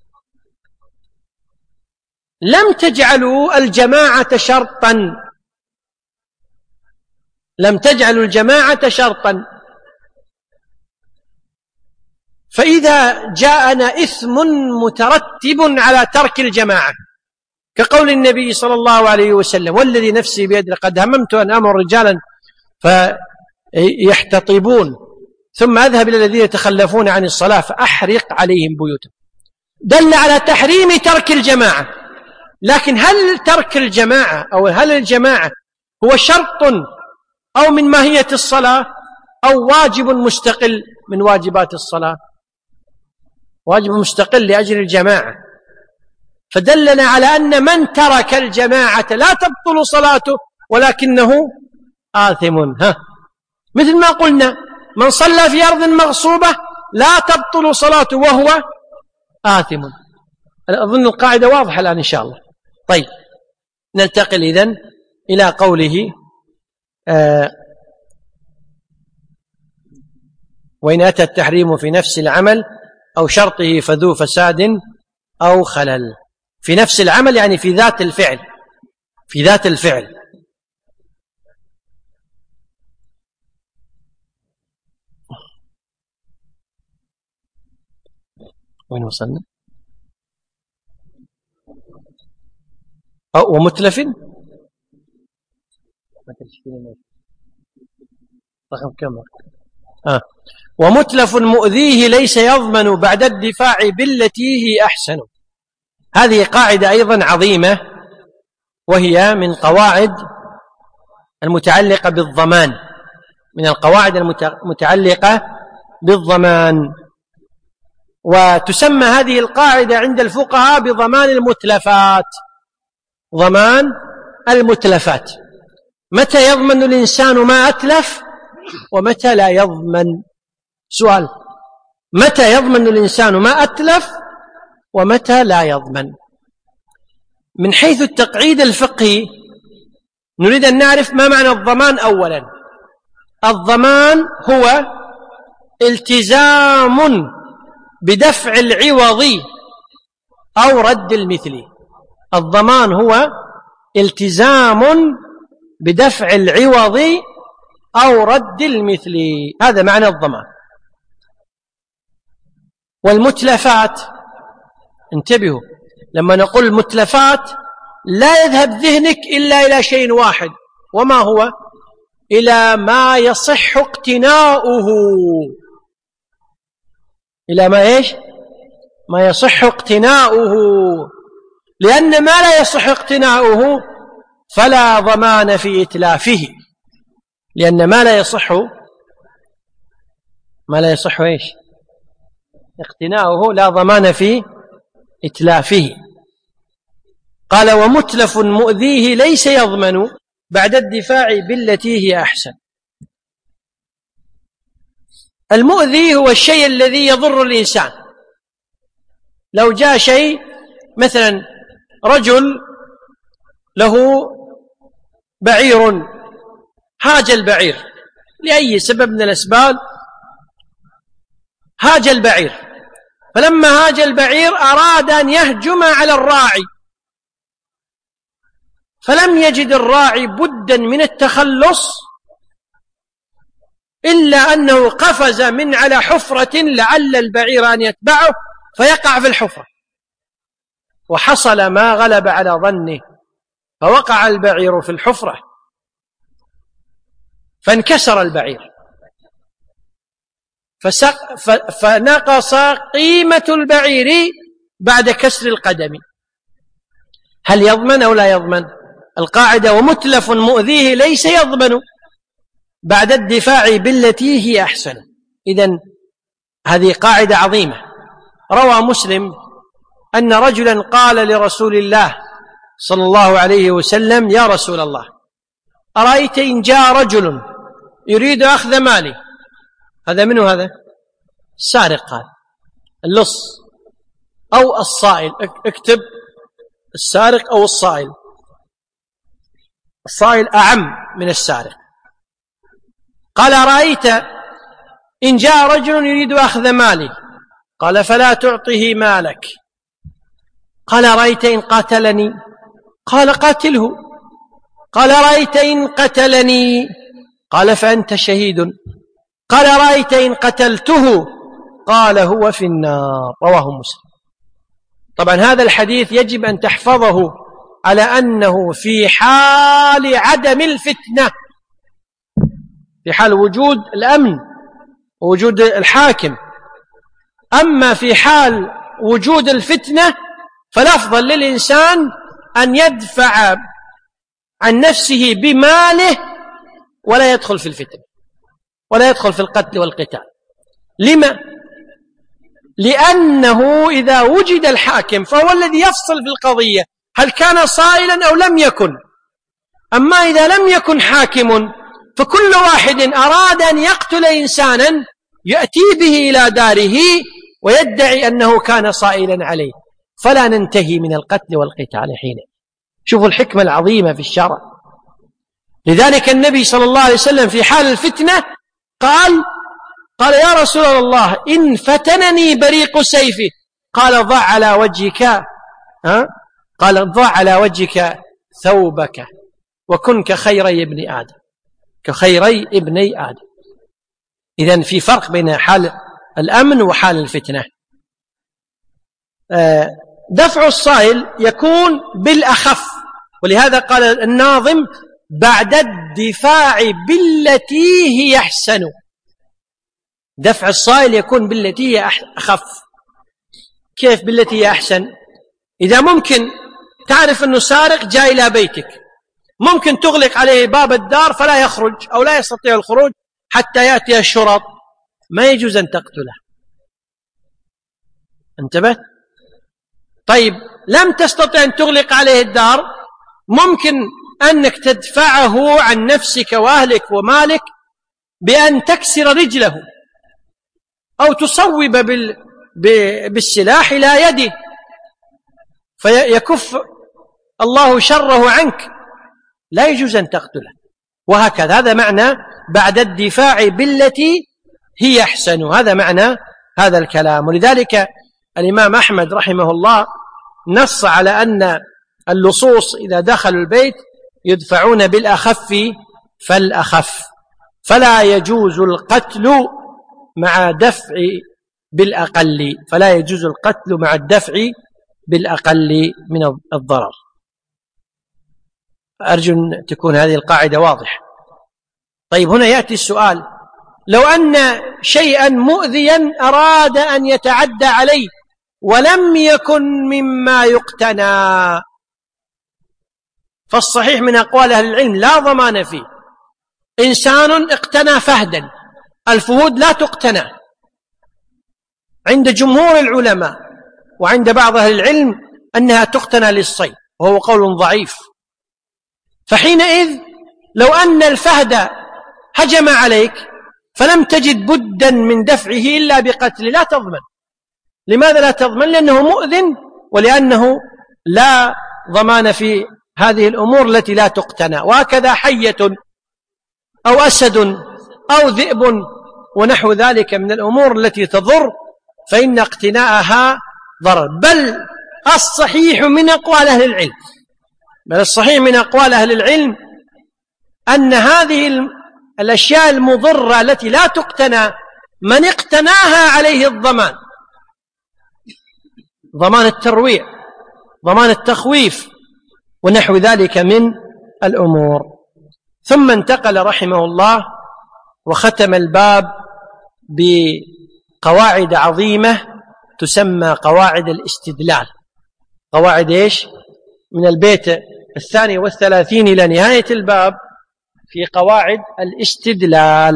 لم تجعلوا الجماعة شرطا، لم تجعلوا الجماعة شرطا، فإذا جاءنا إثم مترتب على ترك الجماعة كقول النبي صلى الله عليه وسلم والذي نفسي بيده لقد هممت أن أمر رجالا فيحتطبون ثم أذهب إلى الذين يتخلفون عن الصلاة فأحرق عليهم بيوتهم، دل على تحريم ترك الجماعة. لكن هل ترك الجماعة أو هل الجماعة هو شرط أو من ماهية الصلاة أو واجب مستقل من واجبات الصلاة؟ واجب مستقل لأجل الجماعة، فدلنا على أن من ترك الجماعة لا تبطل صلاته ولكنه آثم. مثل ما قلنا من صلى في أرض مغصوبة لا تبطل صلاته وهو آثم. أظن القاعدة واضحة الآن إن شاء الله. طيب ننتقل إذن إلى قوله وإن أتى التحريم في نفس العمل أو شرطه فذو فساد أو خلل. في نفس العمل يعني في ذات الفعل، في ذات الفعل. وين وصلنا؟ ومتلف رقم كم؟ ومتلف مؤذيه ليس يضمن بعد الدفاع بالتي هي أحسن. هذه قاعدة أيضا عظيمة، وهي من قواعد المتعلقة بالضمان، من القواعد المتعلقة بالضمان. وتسمى هذه القاعدة عند الفقهاء بضمان المتلفات. ضمان المتلفات، متى يضمن الإنسان ما أتلف ومتى لا يضمن؟ سؤال، متى يضمن الإنسان ما أتلف ومتى لا يضمن؟ من حيث التقعيد الفقهي نريد أن نعرف ما معنى الضمان. أولا، الضمان هو التزام بدفع العوض أو رد المثل. الضمان هو التزام بدفع العوض أو رد المثل، هذا معنى الضمان. والمتلفات، انتبهوا، لما نقول المتلفات لا يذهب ذهنك إلا إلى شيء واحد، وما هو؟ إلى ما يصح اقتناؤه. إلى ما إيش؟ ما يصح اقتناؤه، لأن ما لا يصح اقتناؤه فلا ضمان في إتلافه، لأن ما لا يصح إيش؟ اقتناؤه لا ضمان في إتلافه. قال ومتلف مؤذيه ليس يضمن بعد الدفاع بالتي هي أحسن. المؤذي هو الشيء الذي يضر الإنسان. لو جاء شيء، مثلا رجل له بعير، هاج البعير لأي سبب من الأسباب، هاج البعير، فلما هاج البعير أراد أن يهجم على الراعي، فلم يجد الراعي بدا من التخلص إلا أنه قفز من على حفرة لعل البعير أن يتبعه فيقع في الحفرة، وحصل ما غلب على ظنه، فوقع البعير في الحفرة فانكسر البعير فنقص قيمة البعير بعد كسر القدم. هل يضمن أو لا يضمن؟ القاعدة ومتلف مؤذيه ليس يضمن بعد الدفاع بالتي هي أحسن. إذن هذه قاعدة عظيمة. روى مسلم أن رجلا قال لرسول الله صلى الله عليه وسلم: يا رسول الله، أرأيت إن جاء رجل يريد أخذ مالي. هذا منه هذا السارق، هذا اللص أو الصائل، اكتب السارق أو الصائل، الصائل أعم من السارق. قال: أرأيت إن جاء رجل يريد أخذ مالي. قال: فلا تعطه مالك. قال: أرأيت إن قاتلني. قال: قاتله. قال: أرأيت إن قتلني. قال: فأنت شهيد. قال: أرأيت إن قتلته. قال: هو في النار. رواه مسلم. طبعا هذا الحديث يجب أن تحفظه على أنه في حال عدم الفتنة، في حال وجود الأمن ووجود الحاكم. أما في حال وجود الفتنة فالأفضل للإنسان أن يدفع عن نفسه بماله ولا يدخل في الفتنة ولا يدخل في القتل والقتال. لما؟ لأنه إذا وجد الحاكم فهو الذي يفصل في القضية هل كان صائلا أو لم يكن. أما إذا لم يكن حاكم فكل واحد أراد أن يقتل إنسانا يأتي به إلى داره ويدعي أنه كان صائلا عليه، فلا ننتهي من القتل والقتال حينئذ. شوفوا الحكمة العظيمة في الشرع. لذلك النبي صلى الله عليه وسلم في حال الفتنة قال: يا رسول الله، إن فتنني بريق سيفه. قال: ضع على وجهك قال: ضع على وجهك ثوبك وكن كخيري ابن آدم، كخيري ابني آدم. إذن في فرق بين حال الأمن وحال الفتنة. دفع الصائل يكون بالأخف، ولهذا قال الناظم: بعد الدفاع بالتي هي أحسن. دفع الصائل يكون بالتي هي أخف. كيف بالتي هي أحسن؟ إذا ممكن تعرف أنه سارق جاء إلى بيتك، ممكن تغلق عليه باب الدار فلا يخرج أو لا يستطيع الخروج حتى يأتي الشرط، ما يجوز أن تقتله. انتبه. طيب لم تستطع أن تغلق عليه الدار، ممكن أنك تدفعه عن نفسك وأهلك ومالك بأن تكسر رجله أو تصوب بالسلاح إلى يده فيكف الله شره عنك، لا يجوز أن تقتله. وهكذا هذا معنى بعد الدفاع بالتي هي أحسن، هذا معنى هذا الكلام. ولذلك الإمام أحمد رحمه الله نص على أن اللصوص إذا دخلوا البيت يدفعون بالأخف فالأخف، فلا يجوز القتل مع دفع بالأقل، فلا يجوز القتل مع الدفع بالأقل من الضرر. أرجو أن تكون هذه القاعدة واضحة. طيب هنا يأتي السؤال: لو أن شيئا مؤذيا أراد أن يتعدى عليه ولم يكن مما يقتنى، فالصحيح من أقوال أهل العلم لا ضمان فيه. إنسان اقتنى فهدا، الفهود لا تقتنى عند جمهور العلماء، وعند بعض أهل العلم أنها تقتنى للصيد، وهو قول ضعيف. فحينئذ لو أن الفهد هجم عليك فلم تجد بدا من دفعه إلا بقتل، لا تضمن. لماذا لا تضمن؟ لأنه مؤذن، ولأنه لا ضمان في هذه الأمور التي لا تقتنى. وهكذا حية أو أسد أو ذئب ونحو ذلك من الأمور التي تضر فإن اقتناءها ضرر. بل الصحيح من أقوال أهل العلم، بل الصحيح من أقوال أهل العلم أن هذه الأشياء المضرة التي لا تقتنى من اقتناها عليه الضمان، ضمان الترويع، ضمان التخويف ونحو ذلك من الأمور. ثم انتقل رحمه الله وختم الباب بقواعد عظيمة تسمى قواعد الاستدلال. قواعد إيش؟ من البيت 32 إلى نهاية الباب في قواعد الاستدلال.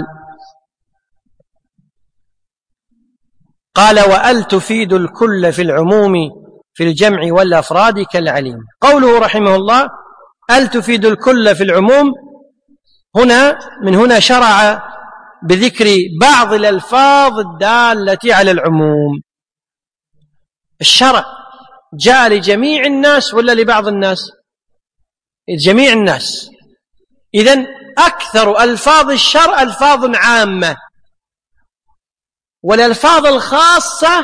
قال: وأل تفيد الكل في العموم في الجمع والأفراد كالعليم. قوله رحمه الله: أل تفيد الكل في العموم، من هنا شرع بذكر بعض الألفاظ الدالة على العموم. الشرع جاء لجميع الناس ولا لبعض الناس؟ جميع الناس. إذن أكثر ألفاظ الشرع ألفاظ عامة، والألفاظ الخاصة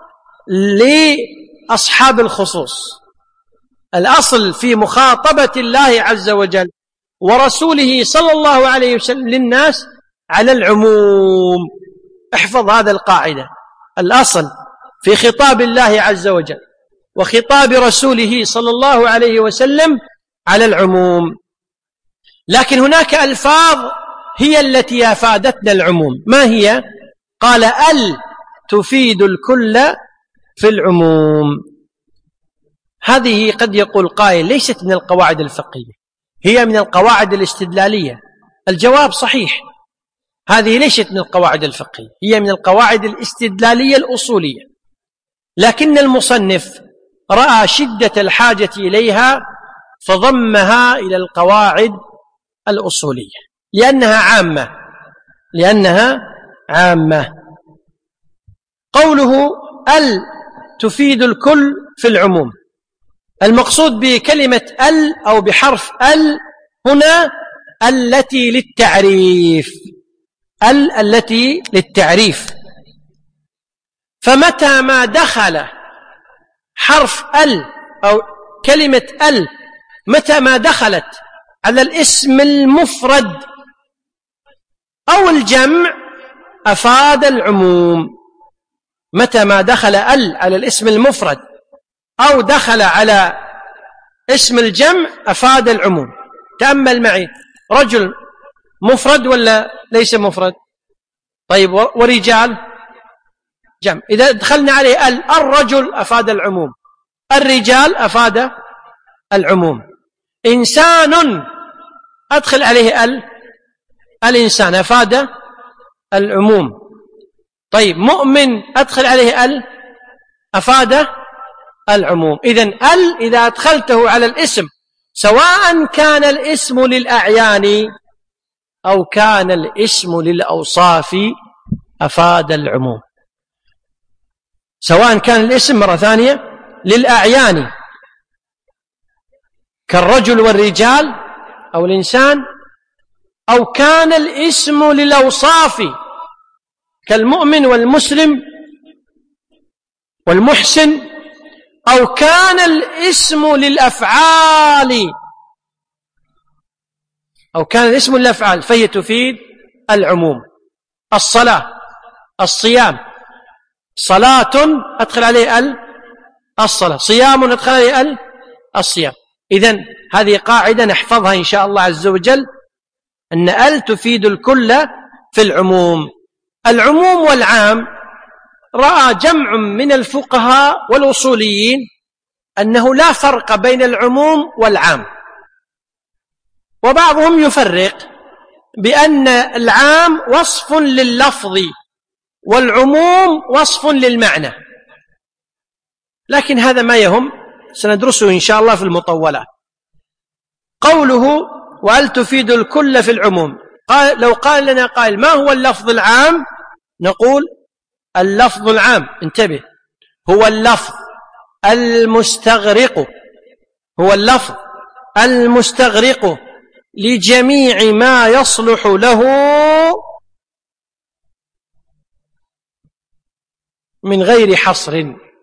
لأصحاب الخصوص. الأصل في مخاطبة الله عز وجل ورسوله صلى الله عليه وسلم للناس على العموم. احفظ هذا القاعدة: الأصل في خطاب الله عز وجل وخطاب رسوله صلى الله عليه وسلم على العموم. لكن هناك ألفاظ هي التي أفادتنا العموم. ما هي؟ قال: أل تفيد الكل في العموم. هذه قد يقول قائل: ليست من القواعد الفقهية، هي من القواعد الاستدلالية. الجواب صحيح، هذه ليست من القواعد الفقهية، هي من القواعد الاستدلالية الأصولية، لكن المصنف رأى شدة الحاجة إليها فضمها إلى القواعد الأصولية لأنها عامة. قوله: أل تفيد الكل في العموم، المقصود بكلمة أل أو بحرف أل هنا التي للتعريف، التي للتعريف. فمتى ما دخل حرف أل أو كلمة أل، متى ما دخلت على الاسم المفرد أو الجمع أفاد العموم. متى ما دخل أل على الاسم المفرد أو دخل على اسم الجمع أفاد العموم. تأمل معي: رجل مفرد ولا ليس مفرد؟ طيب، ورجال جمع. إذا دخلنا عليه الرجل أفاد العموم، الرجال أفاد العموم. إنسان أدخل عليه الإنسان أفاد العموم. طيب، مؤمن أدخل عليه أفاد العموم. إذن إذا أدخلته على الاسم، سواء كان الاسم للأعيان أو كان الاسم للأوصاف، أفاد العموم. سواء كان الاسم مرة ثانية للأعيان كالرجل والرجال أو الإنسان، أو كان الاسم للأوصاف كالمؤمن والمسلم والمحسن، أو كان الاسم للأفعال فهي تفيد العموم. الصلاة، الصيام، صلاة أدخل عليه الصلاة، صيام أدخل عليه الصيام. إذن هذه قاعدة نحفظها إن شاء الله عز وجل، أن تفيد الكل في العموم. العموم والعام رأى جمع من الفقهاء والأصوليين أنه لا فرق بين العموم والعام، وبعضهم يفرق بأن العام وصف لللفظ والعموم وصف للمعنى، لكن هذا ما يهم، سندرسه إن شاء الله في المطولات. قوله: وأل تفيد الكل في العموم، لو قال لنا قائل: ما هو اللفظ العام؟ نقول: اللفظ العام، انتبه، هو اللفظ المستغرق لجميع ما يصلح له من غير حصر.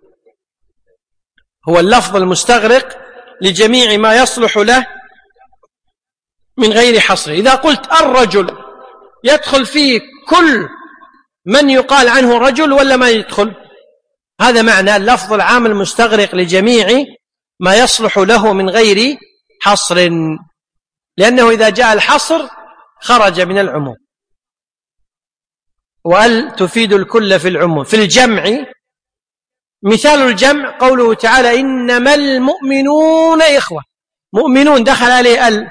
هو اللفظ المستغرق لجميع ما يصلح له من غير حصر. إذا قلت الرجل، يدخل فيه كل من يقال عنه رجل ولا ما يدخل؟ هذا معنى اللفظ العام المستغرق لجميع ما يصلح له من غير حصر، لأنه إذا جاء الحصر خرج من العموم. وأل تفيد الكل في العموم. في الجمع مثال الجمع قوله تعالى إنما المؤمنون إخوة. مؤمنون دخل عليه ال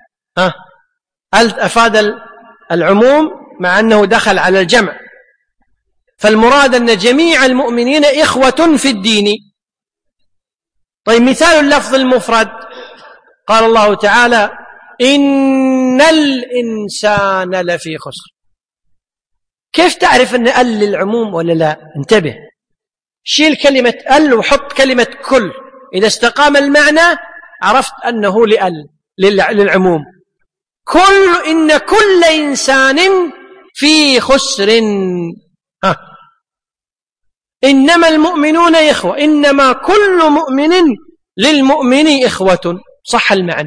أفاد العموم مع أنه دخل على الجمع، فالمراد أن جميع المؤمنين إخوة في الدين. طيب مثال اللفظ المفرد قال الله تعالى إن الإنسان لفي خسر. كيف تعرف أن ال للعموم ولا لا؟ انتبه، شيل كلمة ال وحط كلمة كل، إذا استقام المعنى عرفت أنه للعموم. إن كل إنسان في خسر. إنما المؤمنون إخوة، إنما كل مؤمن للمؤمن إخوة، صح المعنى.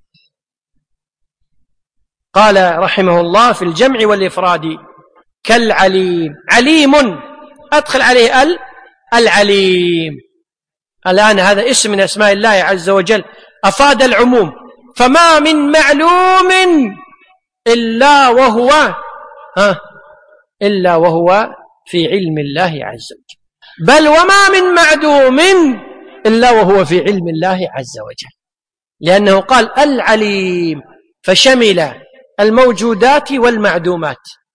قال رحمه الله في الجمع والإفراد كالعليم. عليم أدخل عليه العليم. الآن هذا اسم من أسماء الله عز وجل أفاد العموم، فما من معلوم إلا وهو في علم الله عز وجل، بل وما من معدوم إلا وهو في علم الله عز وجل، لأنه قال العليم فشمل الموجودات والمعدومات،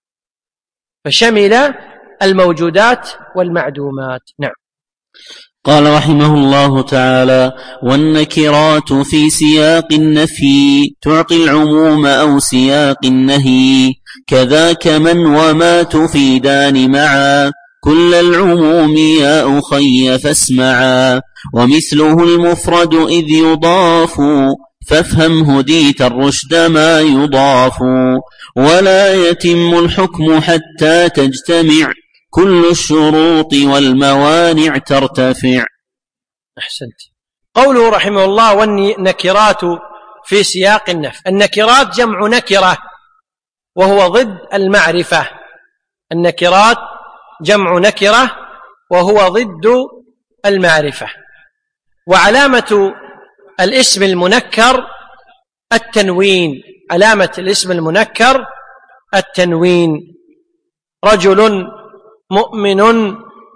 نعم. قال رحمه الله تعالى والنكرات في سياق النفي تعطي العموم أو سياق النهي، كذاك من وما تفيدان معا كل العموم يا أخي فاسمعا، ومثله المفرد إذ يضاف فافهم هديت الرشد ما يضاف، ولا يتم الحكم حتى تجتمع كل الشروط والموانع ترتفع. أحسنت. قوله رحمه الله والنكرات في سياق النفي. النكرات جمع نكرة وهو ضد المعرفة. النكرات جمع نكرة وهو ضد المعرفة. وعلامة الاسم المنكر التنوين. علامة الاسم المنكر التنوين. رجل، مؤمن،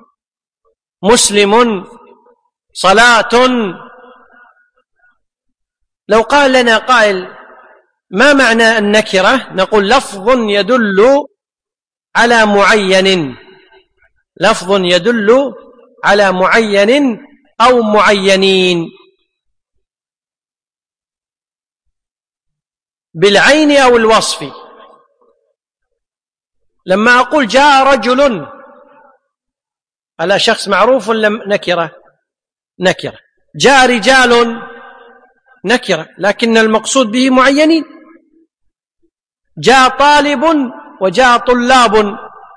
مسلم، صلاة. لو قال لنا قائل ما معنى النكرة؟ نقول لفظ يدل على معين، لفظ يدل على معين أو معينين بالعين أو الوصف. لما أقول جاء رجل على شخص معروف ولا نكرة؟ نكرة. جاء رجال نكرة لكن المقصود به معينين. جاء طالب وجاء طلاب.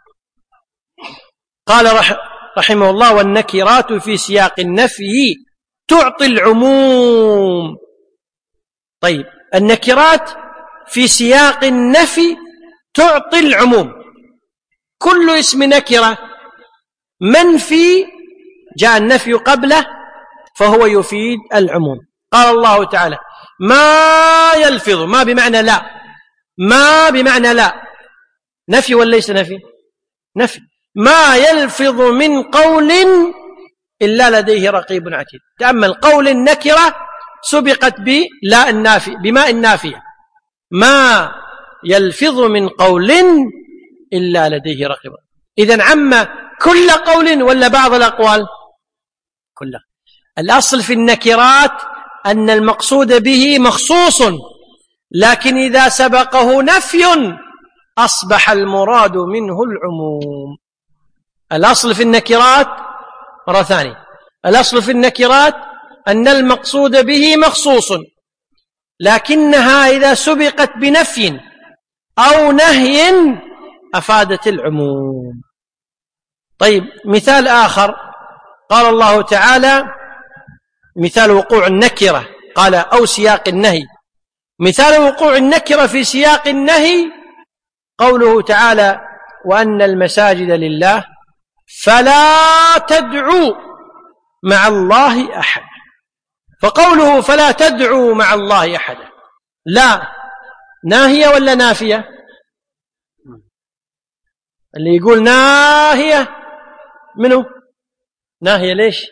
قال رحمه الله والنكرات في سياق النفي تعطي العموم. طيب النكرات في سياق النفي تعطي العموم. كل اسم نكرة منفي جاء النفي قبله فهو يفيد العموم. قال الله تعالى ما يلفظ، ما بمعنى لا، ما بمعنى لا، نفي ولا ليس نفي؟ نفي. ما يلفظ من قول إلا لديه رقيب عتيد. تأمل قول النكرة سبقت بلا النافي، بما النافية. ما يلفظ من قول إلا لديه رقيب. إذن عم كل قول ولا بعض الأقوال؟ كله. الأصل في النكرات أن المقصود به مخصوص، لكن إذا سبقه نفي أصبح المراد منه العموم. الأصل في النكرات مرة ثانية، الأصل في النكرات أن المقصود به مخصوص، لكنها إذا سبقت بنفي أو نهي أفادت العموم. طيب مثال آخر قال الله تعالى مثال وقوع النكرة، قال أو سياق النهي. مثال وقوع النكرة في سياق النهي قوله تعالى وأن المساجد لله فلا تدعوا مع الله أحد. فقوله فلا تدعوا مع الله أحدا لا ناهية ولا نافية؟ اللي يقول ناهية منه ناهية ليش؟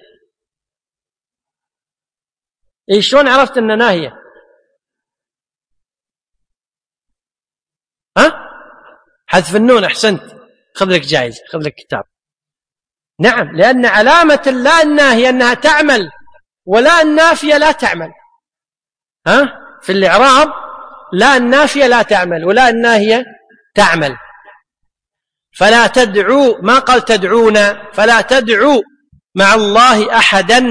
شلون عرفت أنها ناهية؟ حذف النون. أحسنت، خذ لك جائزة، خذ لك كتاب. نعم، لأن علامة اللا الناهية أنها تعمل، ولا النافية لا تعمل. في الإعراب لا النافية لا تعمل ولا الناهية تعمل. فلا تدعوا، ما قال تدعون، فلا تدعوا مع الله أحدا،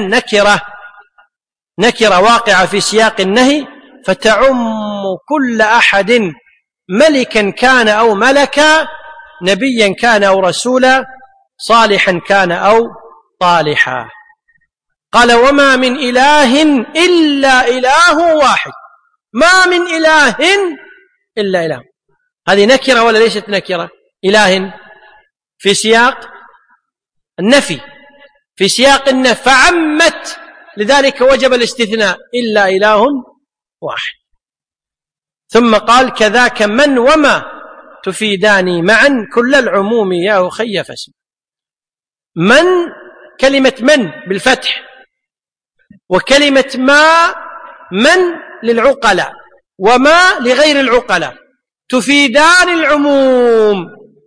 نكرة واقعة في سياق النهي، فتعم كل أحد، ملكا كان أو ملكا، نبيا كان أو رسولا، صالحا كان أو طالحا. قال وما من إله إلا إله واحد، ما من إله إلا إله. هذه نكرة ولا ليست نكرة؟ إله في سياق النفي، في سياق النفي فعمت، لذلك وجب الاستثناء، إلا إله واحد. ثم قال كذاك من وما تفيدان معا كل العموم يا أخي فاسمع. من، كلمة من بالفتح، وكلمة ما من للعقلاء وما لغير العقلاء، تفيدان العموم.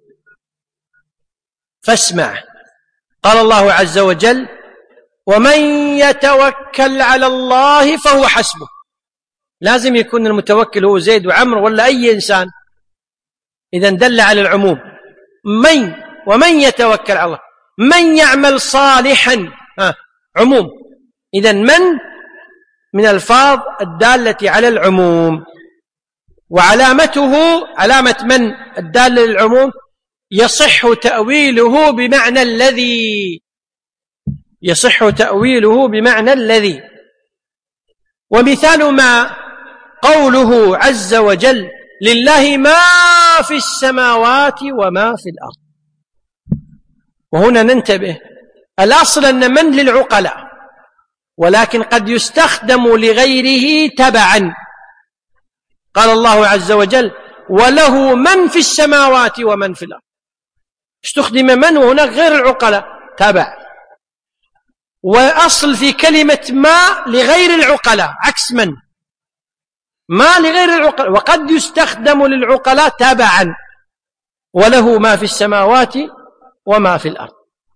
فاسمع، قال الله عز وجل ومن يتوكل على الله فهو حسبه. لازم يكون المتوكل هو زيد وعمر ولا أي إنسان، إذا دل على العموم. ومن يتوكل على الله، من يعمل صالحا، عموم. إذا من الفاظ الدالة على العموم. وعلامته، علامة من الدالة للعموم، يصح تأويله بمعنى الذي، يصح تأويله بمعنى الذي. ومثال ما قوله عز وجل لله ما في السماوات وما في الأرض. وهنا ننتبه، الأصل أن من للعقلاء، ولكن قد يستخدم لغيره تبعا. قال الله عز وجل وله من في السماوات ومن في الأرض، استخدم من وهناك غير العقلاء تبع. وأصل في كلمة ما لغير العقلاء عكس من، ما لغير العقلاء، وقد يستخدم للعقلاء تبعا، وله ما في السماوات وما في الأرض.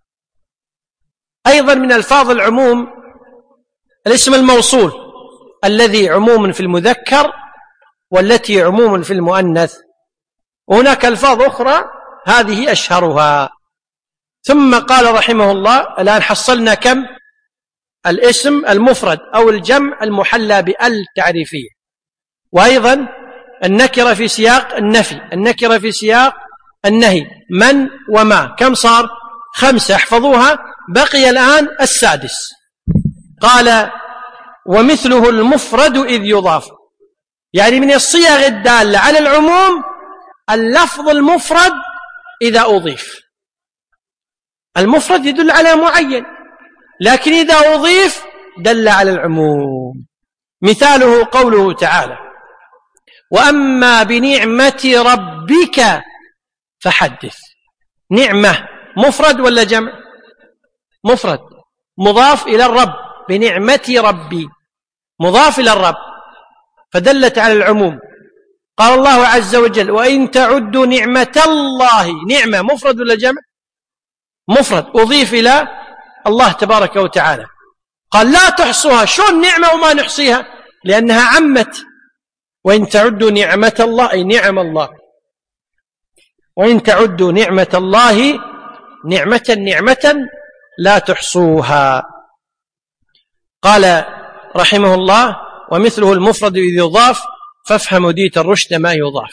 أيضا من الفاظ العموم الاسم الموصول، الذي عموم في المذكر والتي عموم في المؤنث. وهناك ألفاظ أخرى هذه أشهرها. ثم قال رحمه الله الآن حصلنا كم؟ الاسم المفرد أو الجمع المحلى بأل تعريفية، وأيضا النكرة في سياق النفي، النكرة في سياق النهي، من وما. كم صار؟ 5، احفظوها. بقي الآن السادس. قال ومثله المفرد إذ يضاف، يعني من الصيغ الدالة على العموم اللفظ المفرد إذا أضيف. المفرد يدل على معين، لكن إذا أضيف دل على العموم. مثاله قوله تعالى وأما بنعمة ربك فحدث. نعمة مفرد ولا جمع؟ مفرد، مضاف إلى الرب، بنعمة ربي مضاف إلى الرب، فدلت على العموم. قال الله عز وجل وإن تعدوا نعمة الله، نعمة مفرد ولا جمع؟ مفرد، أضيف إلى الله تبارك وتعالى. قال لا تحصوها. شون نعمة وما نحصيها؟ لأنها عمت. وإن تعدوا نعمة الله أي نعم الله، وإن تعدوا نعمة الله نعمة لا تحصوها. قال رحمه الله ومثله المفرد إذ يضاف فافهم ديت الرشد ما يضاف.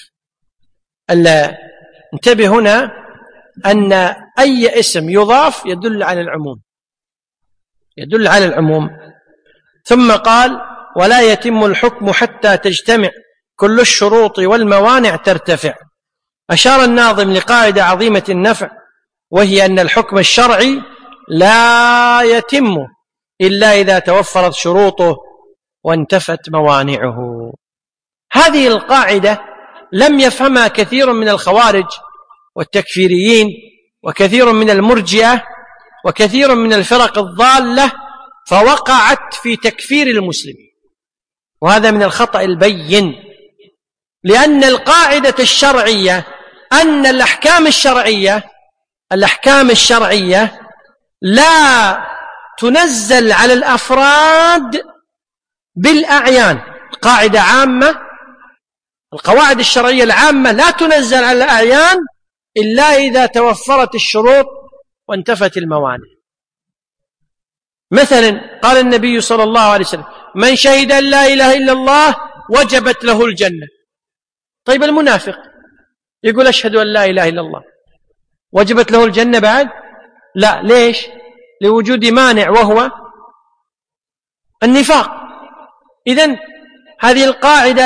انتبه هنا أن أي اسم يضاف يدل على العموم، يدل على العموم. ثم قال ولا يتم الحكم حتى تجتمع كل الشروط والموانع ترتفع. أشار الناظم لقاعدة عظيمة النفع، وهي أن الحكم الشرعي لا يتم إلا إذا توفرت شروطه وانتفت موانعه. هذه القاعدة لم يفهمها كثير من الخوارج والتكفيريين وكثير من المرجئة وكثير من الفرق الضالة، فوقعت في تكفير المسلمين، وهذا من الخطأ البين، لأن القاعدة الشرعية أن الأحكام الشرعية لا تنزل على الأفراد بالأعيان. قاعدة عامة، القواعد الشرعية العامة لا تنزل على الأعيان إلا إذا توفرت الشروط وانتفت الموانع. مثلا قال النبي صلى الله عليه وسلم: من شهد أن لا إله إلا الله وجبت له الجنة. طيب المنافق يقول أشهد أن لا إله إلا الله، وجبت له الجنة بعد؟ لا. ليش؟ لوجود مانع وهو النفاق. إذن هذه القاعدة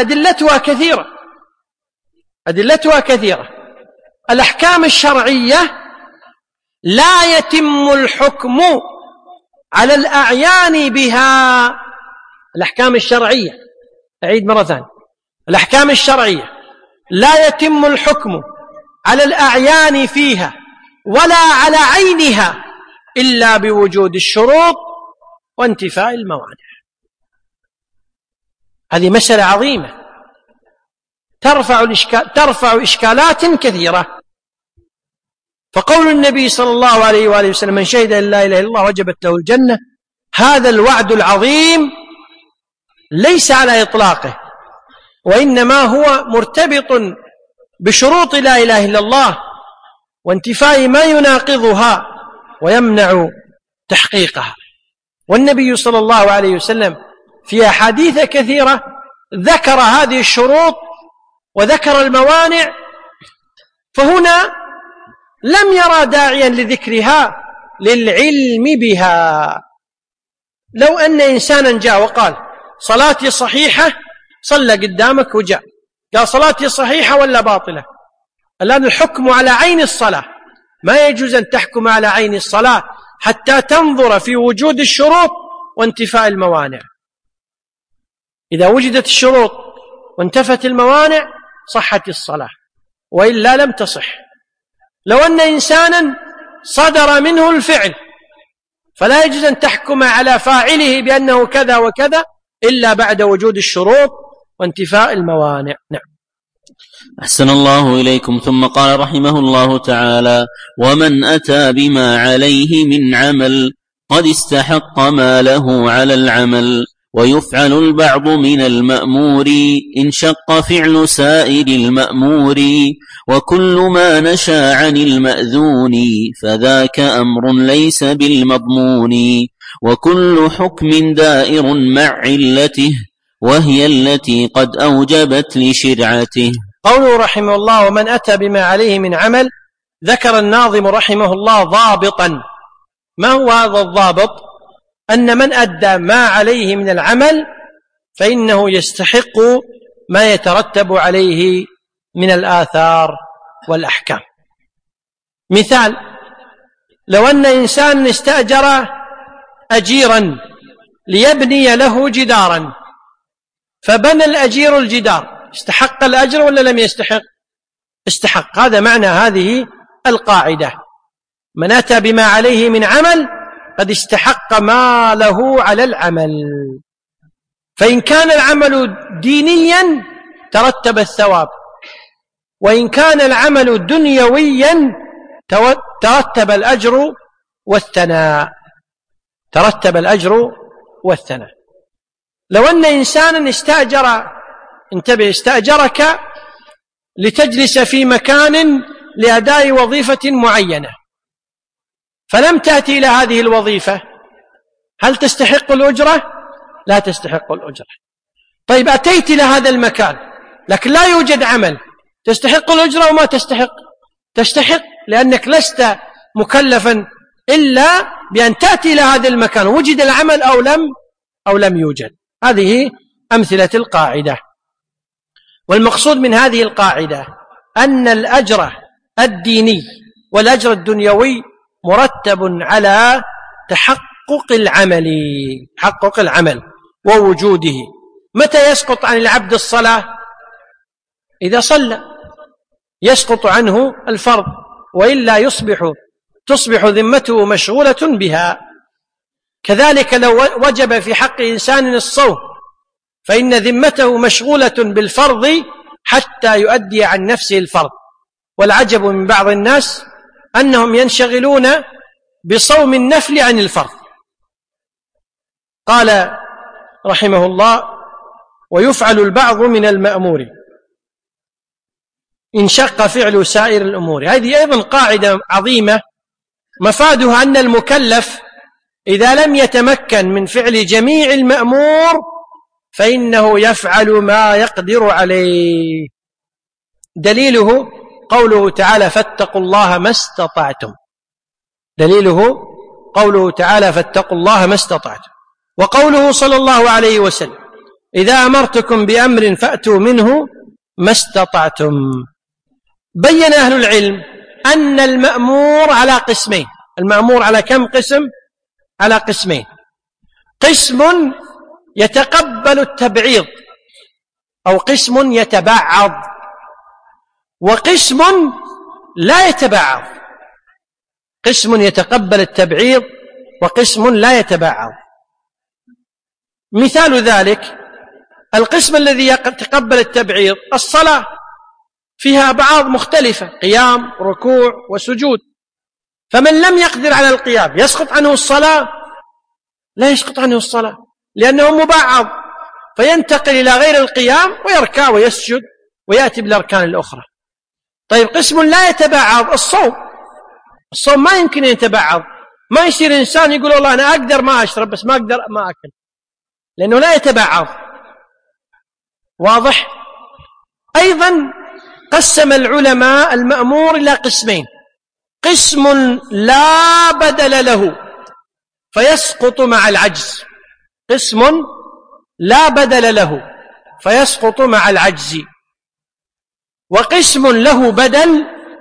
أدلتها كثيرة. الأحكام الشرعية لا يتم الحكم على الأعيان بها. الأحكام الشرعية، أعيد مرة ثانية، الأحكام الشرعية لا يتم الحكم على الأعيان فيها ولا على عينها إلا بوجود الشروط وانتفاء الموانع. هذه مسألة عظيمة ترفع إشكالات كثيرة. فقول النبي صلى الله عليه وآله وسلم: من شهد أن لا إله إلا الله وجبت له الجنة، هذا الوعد العظيم ليس على إطلاقه، وإنما هو مرتبط بشروط لا إله إلا الله وانتفاء ما يناقضها ويمنع تحقيقها. والنبي صلى الله عليه وسلم في أحاديث كثيرة ذكر هذه الشروط وذكر الموانع، فهنا لم يرى داعيا لذكرها للعلم بها. لو أن إنسانا جاء وقال: صلاتي صحيحة، صلى قدامك وجاء قال: صلاتي صحيحة ولا باطلة؟ الآن الحكم على عين الصلاة، ما يجوز أن تحكم على عين الصلاة حتى تنظر في وجود الشروط وانتفاء الموانع. إذا وجدت الشروط وانتفت الموانع صحت الصلاة، وإلا لم تصح. لو أن إنسانا صدر منه الفعل، فلا يجوز أن تحكم على فاعله بأنه كذا وكذا إلا بعد وجود الشروط وانتفاء الموانع. نعم. أحسن الله إليكم. ثم قال رحمه الله تعالى: ومن أتى بما عليه من عمل قد استحق ما له على العمل، ويفعل البعض من المأمور إن شق فعل سائر المأمور، وكل ما نشى عن المأذون فذاك أمر ليس بالمضمون، وكل حكم دائر مع علته وهي التي قد أوجبت لشرعته. قوله رحمه الله: ومن أتى بما عليه من عمل، ذكر الناظم رحمه الله ضابطا. ما هو هذا الضابط؟ أن من أدى ما عليه من العمل فإنه يستحق ما يترتب عليه من الآثار والأحكام. مثال: لو أن إنسان استأجر أجيرا ليبني له جدارا، فبنى الأجير الجدار، استحق الأجر ولا لم يستحق؟ استحق. هذا معنى هذه القاعدة: من أتى بما عليه من عمل قد استحق ما له على العمل. فإن كان العمل دينيا ترتب الثواب، وإن كان العمل دنيويا ترتب الأجر والثناء. لو أن إنسانا استأجرك لتجلس في مكان لأداء وظيفة معينة، فلم تأتي إلى هذه الوظيفة، هل تستحق الأجرة؟ لا تستحق الأجرة. طيب أتيت إلى هذا المكان لكن لا يوجد عمل، تستحق الأجرة وما تستحق؟ تستحق، لأنك لست مكلفا إلا بأن تأتي إلى هذا المكان، وجد العمل أو لم يوجد. هذه أمثلة القاعدة. والمقصود من هذه القاعدة أن الأجر الديني والأجر الدنيوي مرتب على تحقق العمل ووجوده. متى يسقط عن العبد الصلاة؟ إذا صلى. يسقط عنه الفرض، وإلا تصبح ذمته مشغولة بها. كذلك لو وجب في حق إنسان الصوم فإن ذمته مشغولة بالفرض حتى يؤدي عن نفسه الفرض. والعجب من بعض الناس أنهم ينشغلون بصوم النفل عن الفرض. قال رحمه الله: ويفعل البعض من المأمور إن شق فعل سائر الأمور. هذه أيضا قاعدة عظيمة مفادها أن المكلف إذا لم يتمكن من فعل جميع المأمور فإنه يفعل ما يقدر عليه. دليله قوله تعالى: فاتقوا الله ما استطعتم. دليله قوله تعالى: فاتقوا الله ما استطعتم. وقوله صلى الله عليه وسلم: إذا أمرتكم بأمر فأتوا منه ما استطعتم. بين أهل العلم أن المأمور على قسمين. المأمور على كم قسم؟ على قسمين: قسم يتقبل التبعيض أو قسم يتبعض، وقسم لا يتبعض. قسم يتقبل التبعيض وقسم لا يتبعض. مثال ذلك القسم الذي يتقبل التبعيض: الصلاة فيها أبعاض مختلفة، قيام، ركوع، وسجود. فمن لم يقدر على القيام يسقط عنه الصلاة؟ لا يسقط عنه الصلاة، لأنه مبعض، فينتقل إلى غير القيام ويركع ويسجد ويأتي بالأركان الأخرى. طيب قسم لا يتبعض: الصوم ما يمكن أن يتبعض. ما يصير إنسان يقول والله أنا أقدر ما أشرب بس ما أقدر ما أكل، لأنه لا يتبعض. واضح؟ أيضا قسم العلماء المأمور إلى قسمين: قسم لا بدل له فيسقط مع العجز، قسم لا بدل له فيسقط مع العجز، وقسم له بدل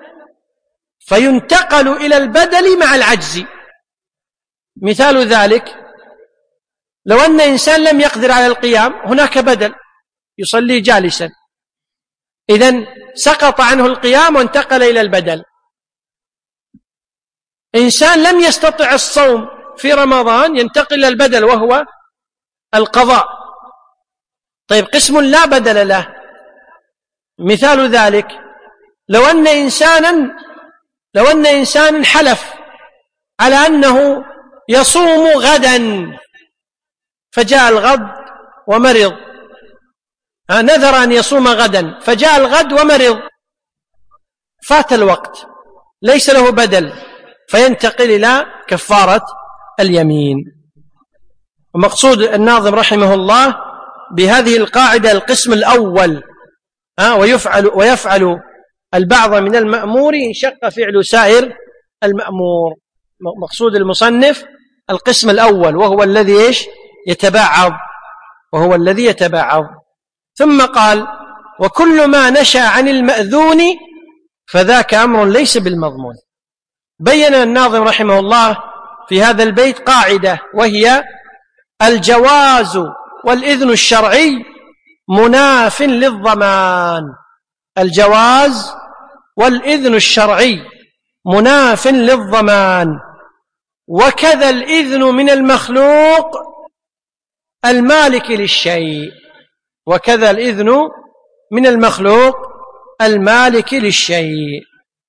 فينتقل إلى البدل مع العجز. مثال ذلك: لو أن إنسان لم يقدر على القيام هناك بدل يصلي جالسا، إذن سقط عنه القيام وانتقل إلى البدل. إنسان لم يستطع الصوم في رمضان ينتقل إلى البدل وهو القضاء. طيب قسم لا بدل له. مثال ذلك: لو أن إنسانا حلف على أنه يصوم غدا فجاء الغد ومرض، نذر أن يصوم غدا فجاء الغد ومرض، فات الوقت، ليس له بدل، فينتقل إلى كفارة اليمين. ومقصود الناظم رحمه الله بهذه القاعدة القسم الأول: ويفعل البعض من المأمور إن شق فعل سائر المأمور. مقصود المصنف القسم الأول وهو الذي يتبعض. ثم قال: وكل ما نشأ عن المأذون فذاك أمر ليس بالمضمون. بين الناظم رحمه الله في هذا البيت قاعدة، وهي: الجواز والإذن الشرعي مناف للضمان. الجواز والإذن الشرعي مناف للضمان، وكذا الإذن من المخلوق المالك للشيء. وكذا الإذن من المخلوق المالك للشيء،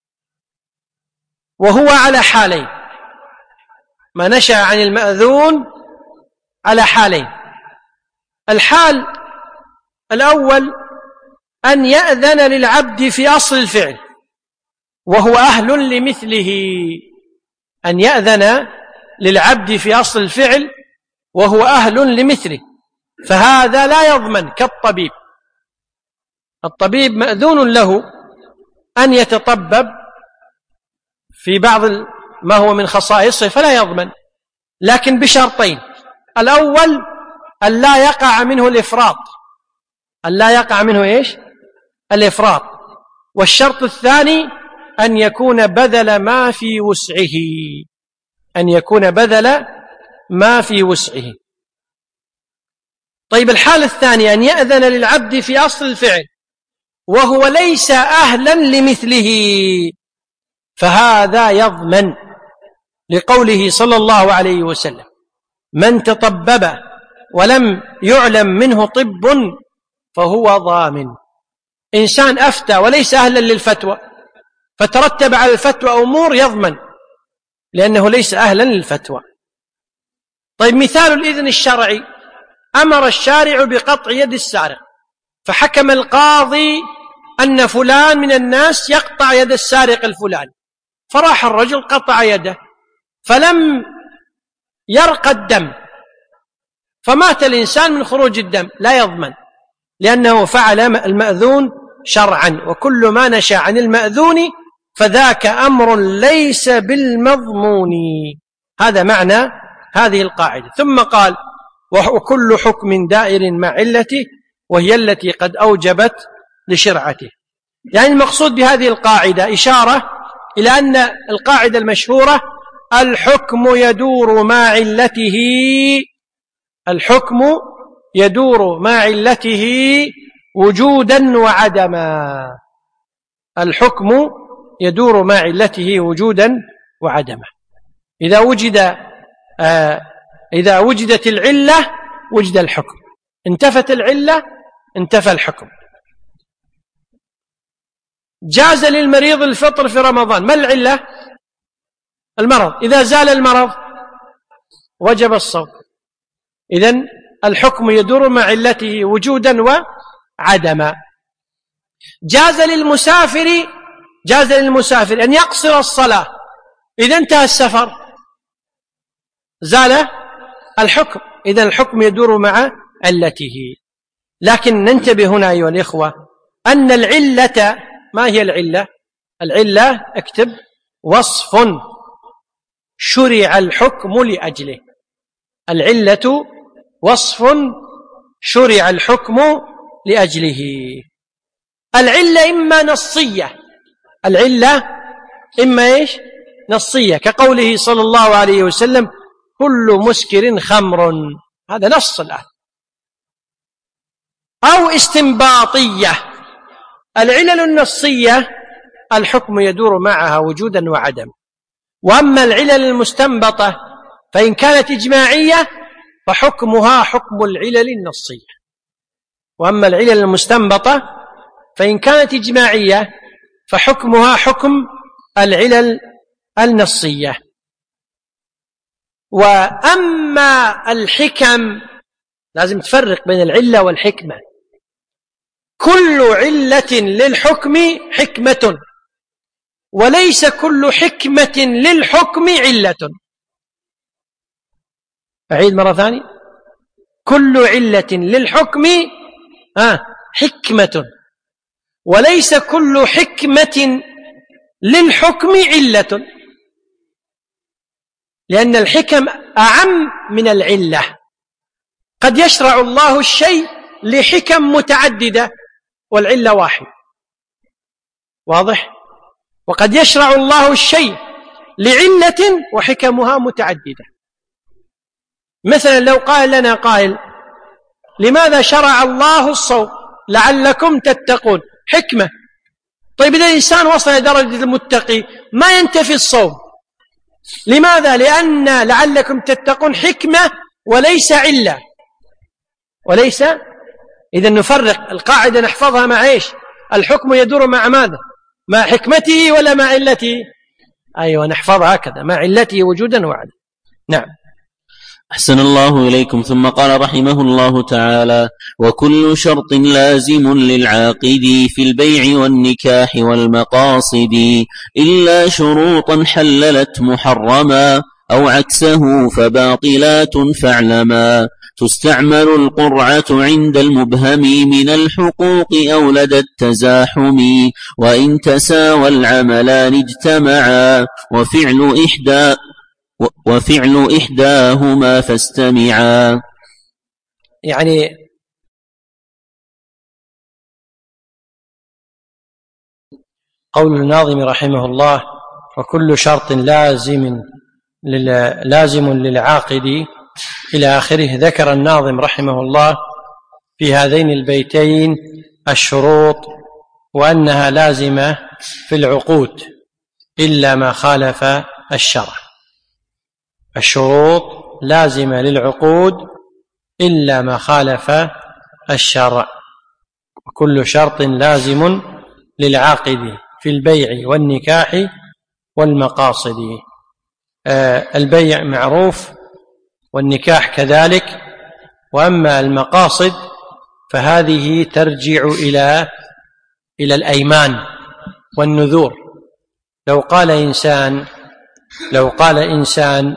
وهو على حالين. ما نشأ عن المأذون على حالين: الحال الأول أن يأذن للعبد في أصل الفعل وهو أهل لمثله. أن يأذن للعبد في أصل الفعل وهو أهل لمثله، فهذا لا يضمن. كالطبيب، الطبيب مأذون له أن يتطبب في بعض ما هو من خصائصه فلا يضمن، لكن بشرطين: الأول أن لا يقع منه الإفراط، الإفراط. والشرط الثاني أن يكون بذل ما في وسعه. طيب الحالة الثانية أن يأذن للعبد في أصل الفعل وهو ليس أهلا لمثله فهذا يضمن، لقوله صلى الله عليه وسلم: من تطبب ولم يعلم منه طب فهو ضامن. إنسان أفتى وليس أهلا للفتوى فترتب على الفتوى أمور، يضمن لأنه ليس أهلا للفتوى. طيب، مثال الإذن الشرعي: أمر الشارع بقطع يد السارق، فحكم القاضي أن فلان من الناس يقطع يد السارق الفلاني، فراح الرجل قطع يده فلم يرق الدم فمات الإنسان من خروج الدم، لا يضمن لأنه فعل المأذون شرعا، وكل ما نشأ عن المأذون فذاك أمر ليس بالمضمون. هذا معنى هذه القاعدة. ثم قال: وكل حكم دائر مع علته وهي التي قد أوجبت لشرعته. يعني المقصود بهذه القاعدة إشارة إلى أن القاعدة المشهورة: الحكم يدور مع علته، الحكم يدور مع علته وجودا وعدما، الحكم يدور مع علته وجودا وعدما. إذا وجدت العلة وجد الحكم، انتفت العلة انتفى الحكم. جاز للمريض الفطر في رمضان، ما العلة؟ المرض، إذا زال المرض وجب الصوم. إذن الحكم يدور مع علته وجودا وعدما. جاز للمسافر أن يقصر الصلاة، إذا انتهى السفر زال الحكم، إذن الحكم يدور مع علته. لكن ننتبه هنا أيها الإخوة أن العلة، ما هي العلة؟ العلة اكتب: وصف شرع الحكم لأجله. العلة وصف شرع الحكم لأجله. العلة إما نصية، العلة إما إيش؟ نصية، كقوله صلى الله عليه وسلم: كل مسكر خمر، هذا نص الآن. أو استنباطية. العلل النصية الحكم يدور معها وجودا وعدم. وأما العلل المستنبطة فإن كانت إجماعية فحكمها حكم العلل النصية. وأما العلل المستنبطة فإن كانت إجماعية فحكمها حكم العلل النصية. وأما الحكم، لازم تفرق بين العلة والحكمة. كل علة للحكم حكمة، وليس كل حكمة للحكم علة. أعيد مرة ثانية: كل علة للحكم حكمة، وليس كل حكمة للحكم علة، لأن الحكم أعم من العلة. قد يشرع الله الشيء لحكم متعددة والعلة واحد، واضح؟ وقد يشرع الله الشيء لعلة وحكمها متعددة. مثلا لو قال لنا قائل: لماذا شرع الله الصوم؟ لعلكم تتقون، حكمة. طيب إذا الإنسان وصل إلى درجة المتقي ما ينتفي الصوم، لماذا؟ لأن لعلكم تتقون حكمة وليس علة، وليس. إذا نفرق القاعدة، نحفظها مع إيش؟ الحكم يدور مع ماذا؟ مع حكمته ولا مع علته؟ أيوة، نحفظها هكذا، مع علته وجودا وعدا. نعم. أحسن الله إليكم. ثم قال رحمه الله تعالى: وكل شرط لازم للعاقد في البيع والنكاح والمقاصد، إلا شروطا حللت محرما أو عكسه فباطلات فاعلما. تستعمل القرعة عند المبهم من الحقوق أو لدى التزاحم، وإن تساوى العملان اجتمعا وفعل إحداهما فاستمعا. يعني قول الناظم رحمه الله: وكل شرط لازم للعاقد إلى آخره. ذكر الناظم رحمه الله في هذين البيتين الشروط وأنها لازمة في العقود إلا ما خالف الشرع. الشروط لازمة للعقود إلا ما خالف الشرع، وكل شرط لازم للعاقد في البيع والنكاح والمقاصد. البيع معروف والنكاح كذلك، وأما المقاصد فهذه ترجع إلى الأيمان والنذور. لو قال إنسان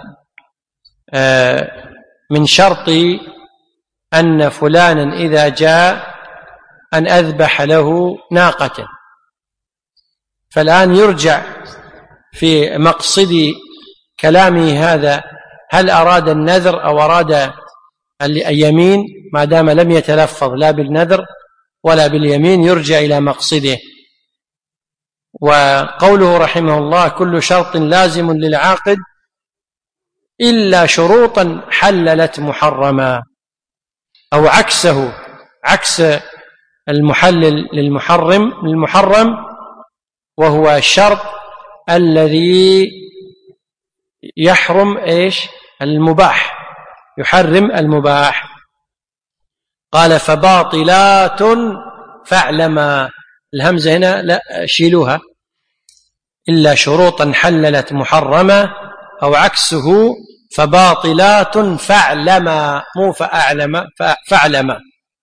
من شرط أن فلانا إذا جاء أن أذبح له ناقة، فالآن يرجع في مقصد كلامه هذا هل أراد النذر أو أراد اليمين، ما دام لم يتلفظ لا بالنذر ولا باليمين يرجع إلى مقصده. وقوله رحمه الله كل شرط لازم للعاقد إلا شروطا حللت محرما، أو عكسه، عكس المحلل للمحرم، وهو الشرط الذي يحرم المباح، يحرم المباح. قال فباطلات فاعلما، الهمزة هنا لا شيلوها، إلا شروطا حللت محرمة، أو عكسه فباطلات فاعلما، مو فأعلم، فاعلما.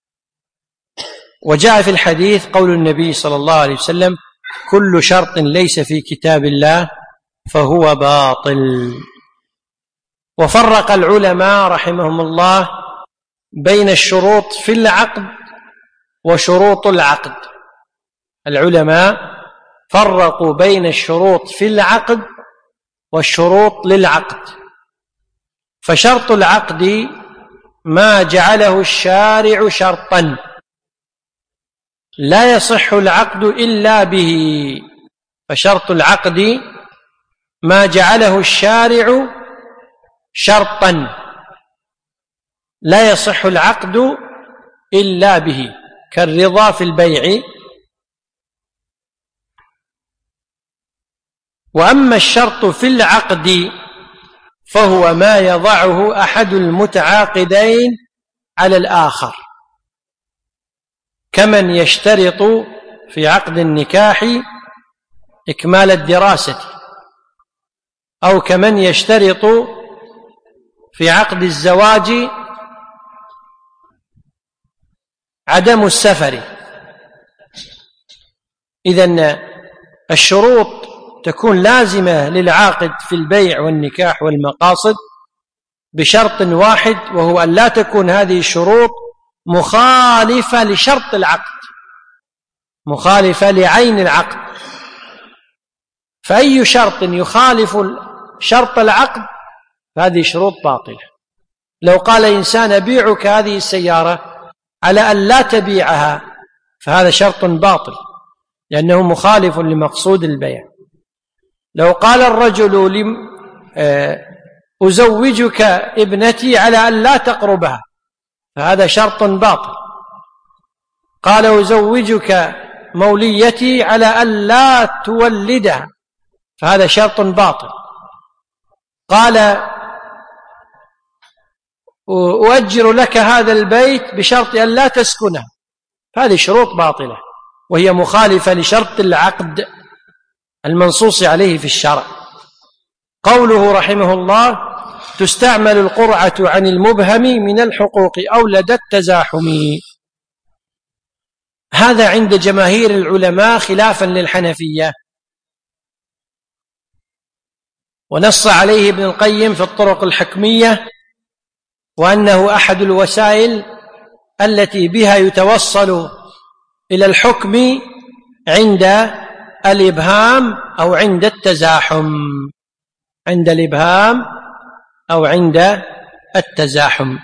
وجاء في الحديث قول النبي صلى الله عليه وسلم كل شرط ليس في كتاب الله فهو باطل. وفرق العلماء رحمهم الله بين الشروط في العقد وشروط العقد. العلماء فرقوا بين الشروط في العقد والشروط للعقد. فشرط العقد ما جعله الشارع شرطا لا يصح العقد إلا به. فشرط العقد ما جعله الشارع شرطا لا يصح العقد إلا به، كالرضا في البيع. وأما الشرط في العقد فهو ما يضعه أحد المتعاقدين على الآخر، كمن يشترط في عقد النكاح إكمال الدراسة، أو كمن يشترط في عقد الزواج عدم السفر. إذن الشروط تكون لازمة للعاقد في البيع والنكاح والمقاصد بشرط واحد، وهو أن لا تكون هذه الشروط مخالفة لشرط العقد، مخالفة لعين العقد. فأي شرط يخالف شرط العقد فهذه شروط باطلة. لو قال إنسان أبيعك هذه السيارة على أن لا تبيعها فهذا شرط باطل لأنه مخالف لمقصود البيع. لو قال الرجل أزوجك ابنتي على أن لا تقربها فهذا شرط باطل. قال أزوجك موليتي على أن لا تولدها فهذا شرط باطل. قال أؤجر لك هذا البيت بشرط أن لا تسكنه فهذه شروط باطلة وهي مخالفة لشرط العقد المنصوص عليه في الشرع. قوله رحمه الله تستعمل القرعة عن المبهم من الحقوق أو لدى التزاحم، هذا عند جماهير العلماء خلافا للحنفية، ونص عليه ابن القيم في الطرق الحكمية، وأنه أحد الوسائل التي بها يتوصل إلى الحكم عند الإبهام أو عند التزاحم، عند الإبهام أو عند التزاحم.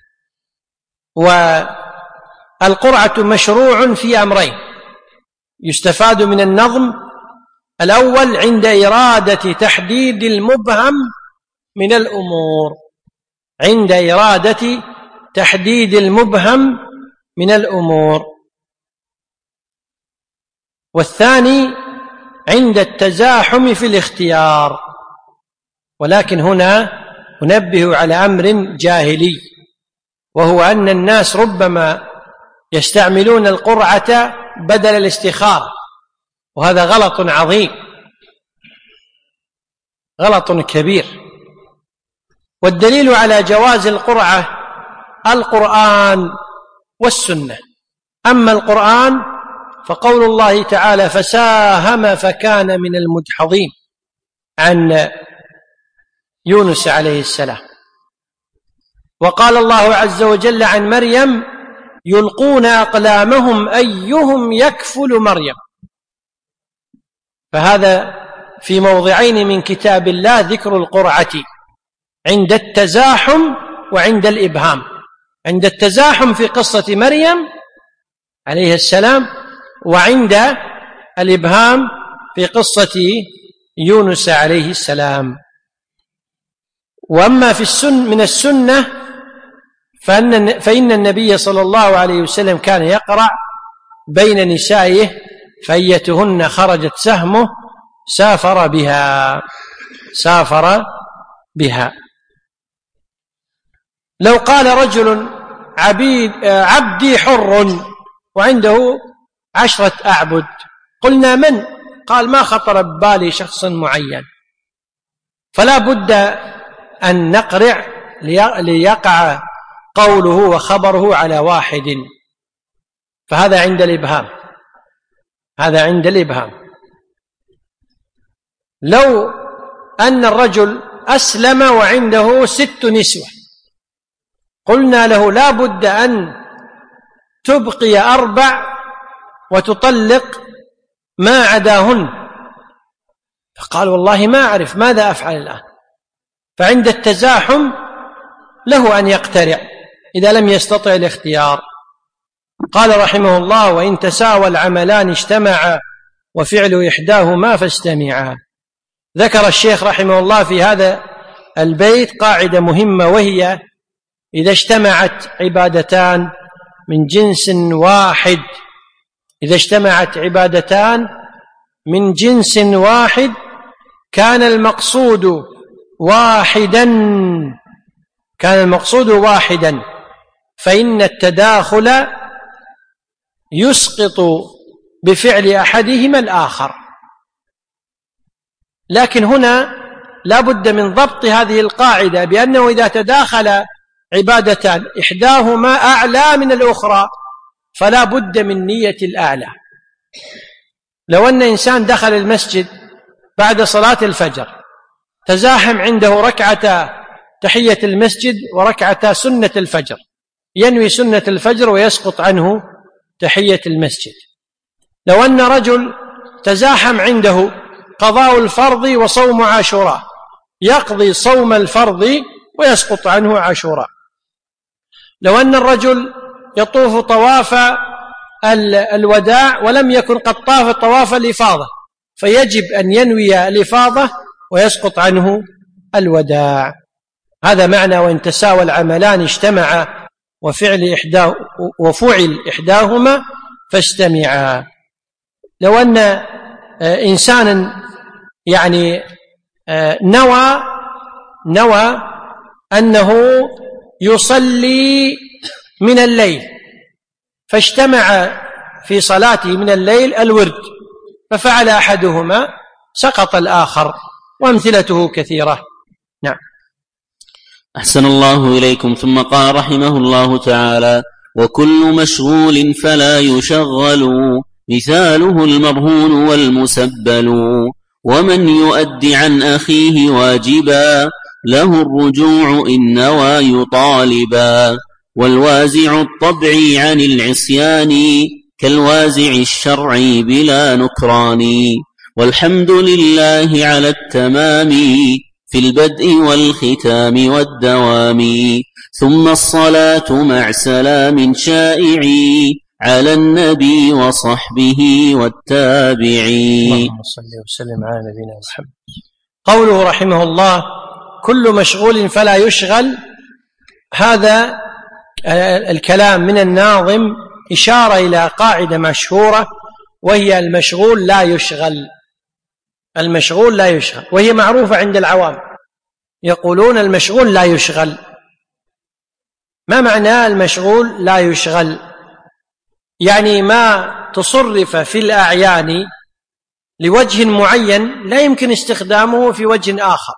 والقرعة مشروع في أمرين يستفاد من النظم: الأول عند إرادة تحديد المبهم من الأمور، عند إرادة تحديد المبهم من الأمور. والثاني عند التزاحم في الاختيار. ولكن هنا أنبه على أمر جاهلي، وهو أن الناس ربما يستعملون القرعة بدل الاستخارة، وهذا غلط عظيم، غلط كبير. والدليل على جواز القرعة القرآن والسنة. أما القرآن فقول الله تعالى: فساهم فكان من المدحضين، عن يونس عليه السلام. وقال الله عز وجل عن مريم: يلقون أقلامهم أيهم يكفل مريم. فهذا في موضعين من كتاب الله ذكر القرعة، عند التزاحم وعند الإبهام. عند التزاحم في قصة مريم عليه السلام، وعند الإبهام في قصة يونس عليه السلام. وأما من السنة فإن النبي صلى الله عليه وسلم كان يقرع بين نسائه، فأيتهن خرجت سهمه سافر بها. لو قال رجل: عبدي حر وعنده 10 أعبد، قلنا: من؟ قال: ما خطر ببالي شخص معين. فلا بد أن نقرع ليقع قوله وخبره على واحد، فهذا عند الإبهام. هذا عند الإبهام. لو أن الرجل أسلم وعنده 6 نسوة، قلنا له: لا بد أن تبقي 4 وتطلق ما عداهن. فقال: والله ما أعرف ماذا أفعل الآن. فعند التزاحم له أن يقترع إذا لم يستطع الاختيار. قال رحمه الله: وإن تساوى العملان اجتمعا وفعل إحداهما فاستمعا. ذكر الشيخ رحمه الله في هذا البيت قاعدة مهمة، وهي: إذا اجتمعت عبادتان من جنس واحد، إذا اجتمعت عبادتان من جنس واحد كان المقصود واحدا، فإن التداخل يسقط بفعل أحدهما الآخر. لكن هنا لا بد من ضبط هذه القاعدة، بأنه إذا تداخل عبادتان إحداهما أعلى من الأخرى فلا بد من نية الأعلى. لو أن إنسان دخل المسجد بعد صلاة الفجر، تزاحم عنده ركعة تحية المسجد وركعة سنة الفجر، ينوي سنة الفجر ويسقط عنه تحية المسجد. لو أن رجل تزاحم عنده قضاء الفرض وصوم عاشوراء، يقضي صوم الفرض ويسقط عنه عاشوراء. لو أن الرجل يطوف طواف الوداع ولم يكن قد طاف طواف الإفاضة، فيجب أن ينوي الإفاضة ويسقط عنه الوداع. هذا معنى وإن تساوى العملان اجتمعا وفعل إحداهما فاستمعا. لو أن إنسانا نوى أنه يصلي من الليل، فاجتمع في صلاته من الليل الورد، ففعل أحدهما سقط الآخر، وأمثلته كثيرة. نعم. أحسن الله إليكم. ثم قال رحمه الله تعالى: وكل مشغول فلا يشغل، مثاله المرهون والمسبل، ومن يؤد عن أخيه واجبا، له الرجوع إن نوى يطالبا، والوازع الطبعي عن العصيان، كالوازع الشرعي بلا نكران، والحمد لله على التمام، في البدء والختام والدوام، ثم الصلاة مع سلام شائع، على النبي وصحبه والتابعين. اللهم صل وسلم على نبينا محمد. قوله رحمه الله: كل مشغول فلا يشغل، هذا الكلام من الناظم إشارة إلى قاعدة مشهورة، وهي المشغول لا يشغل. المشغول لا يشغل، وهي معروفة عند العوام، يقولون المشغول لا يشغل. ما معنى المشغول لا يشغل؟ يعني ما تصرف في الأعيان لوجه معين لا يمكن استخدامه في وجه آخر.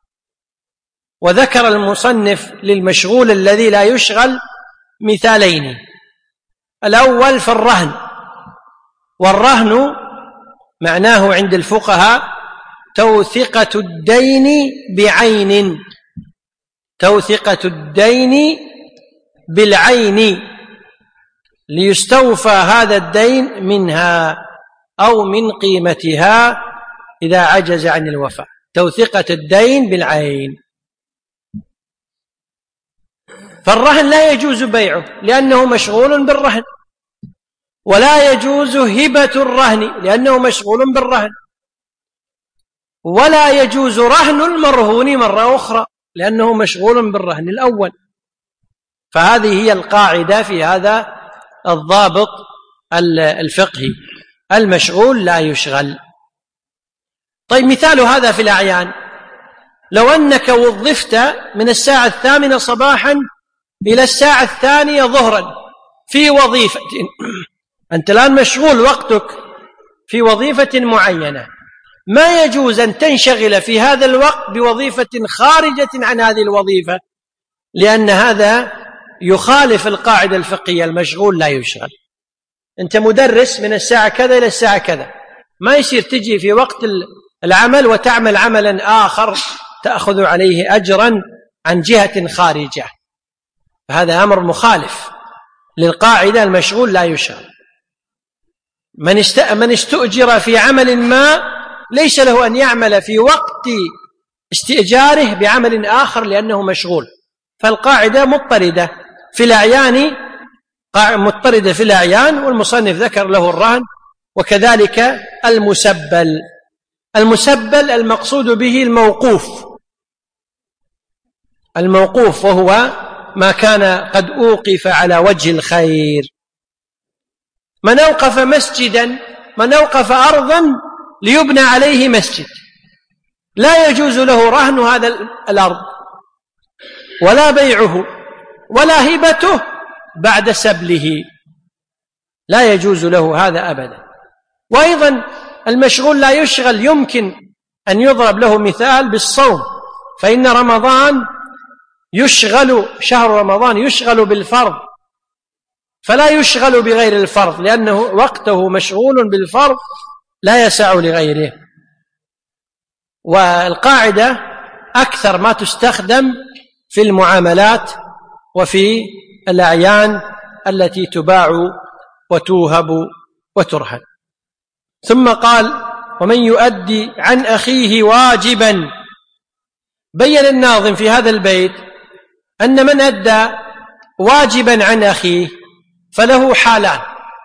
وذكر المصنف للمشغول الذي لا يشغل مثالين. الأول في الرهن، والرهن معناه عند الفقهاء توثقة الدين بعين، توثقة الدين بالعين ليستوفى هذا الدين منها أو من قيمتها إذا عجز عن الوفاء. توثقة الدين بالعين. فالرهن لا يجوز بيعه لأنه مشغول بالرهن، ولا يجوز هبة الرهن لأنه مشغول بالرهن، ولا يجوز رهن المرهون مرة أخرى لأنه مشغول بالرهن الأول. فهذه هي القاعدة في هذا الضابط الفقهي: المشغول لا يشغل. طيب، مثال هذا في الأعيان: لو أنك وظفت من الساعة 8 صباحا إلى الساعة 2 ظهرا في وظيفة، أنت الآن مشغول وقتك في وظيفة معينة، ما يجوز أن تنشغل في هذا الوقت بوظيفة خارجة عن هذه الوظيفة، لأن هذا يخالف القاعدة الفقهية: المشغول لا يشغل. أنت مدرس من الساعة كذا إلى الساعة كذا، ما يصير تجي في وقت العمل وتعمل عملا آخر تأخذ عليه أجرا عن جهة خارجة، هذا أمر مخالف للقاعدة: المشغول لا يشغل. من استؤجر في عمل ما ليس له أن يعمل في وقت استئجاره بعمل آخر لأنه مشغول. فالقاعدة مضطردة في الأعيان، مضطردة في الأعيان، والمصنف ذكر له الرهن. وكذلك المسبل. المسبل المقصود به الموقوف، الموقوف وهو ما كان قد أوقف على وجه الخير. من أوقف مسجدا، من أوقف أرضا ليبنى عليه مسجد، لا يجوز له رهن هذا الأرض ولا بيعه ولا هبته بعد سبله، لا يجوز له هذا أبدا. وأيضا المشغول لا يشغل يمكن أن يضرب له مثال بالصوم، فإن رمضان يشغل، شهر رمضان يشغل بالفرض، فلا يشغل بغير الفرض لأنه وقته مشغول بالفرض لا يسع لغيره. والقاعدة أكثر ما تستخدم في المعاملات وفي الأعيان التي تباع وتوهب وترهن. ثم قال: ومن يؤدي عن أخيه واجبا. بين الناظم في هذا البيت أن من أدى واجبا عن أخيه فله حالان: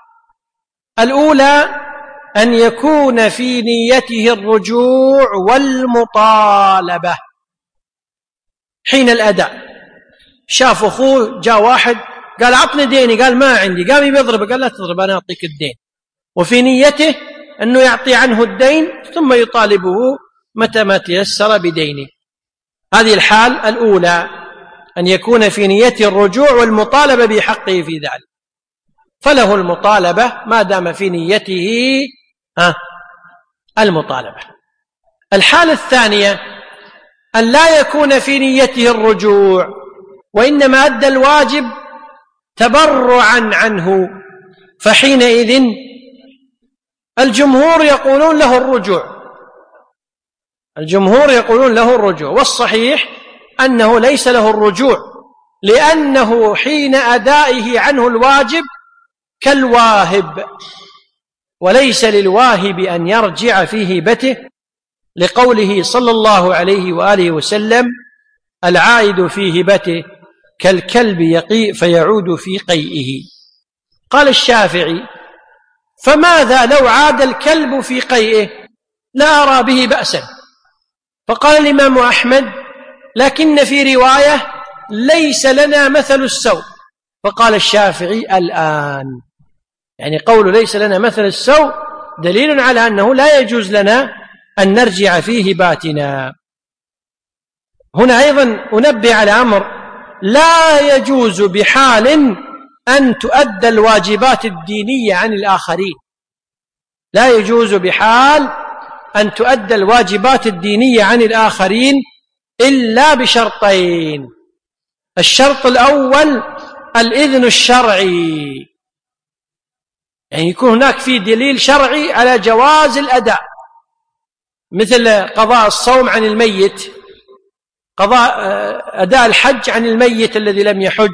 الأولى أن يكون في نيته الرجوع والمطالبة حين الأداء. شاف أخوه جاء واحد قال: عطني ديني، قال: ما عندي، قام يضرب، قال: لا تضرب، أنا أعطيك الدين، وفي نيته أنه يعطي عنه الدين ثم يطالبه متى ما تيسر بدينه. هذه الحال الأولى، أن يكون في نيته الرجوع والمطالبة بحقه في ذلك، فله المطالبة ما دام في نيته المطالبة. الحالة الثانية أن لا يكون في نيته الرجوع وإنما أدى الواجب تبرعا عنه، فحينئذ الجمهور يقولون له الرجوع، الجمهور يقولون له الرجوع، والصحيح أنه ليس له الرجوع، لأنه حين أدائه عنه الواجب كالواهب، وليس للواهب أن يرجع في هبته، لقوله صلى الله عليه وآله وسلم: العائد في هبته كالكلب يقيء فيعود في قيئه. قال الشافعي: فماذا لو عاد الكلب في قيئه؟ لا أرى به بأسا. فقال الإمام أحمد: لكن في رواية: ليس لنا مثل السوء. فقال الشافعي: الآن، يعني قول ليس لنا مثل السوء دليل على أنه لا يجوز لنا أن نرجع في هباتنا. هنا أيضا أنبه على أمر: لا يجوز بحال أن تؤدى الواجبات الدينية عن الآخرين. لا يجوز بحال أن تؤدى الواجبات الدينية عن الآخرين إلا بشرطين. الشرط الأول الإذن الشرعي، يعني يكون هناك في دليل شرعي على جواز الأداء، مثل قضاء الصوم عن الميت، قضاء أداء الحج عن الميت الذي لم يحج،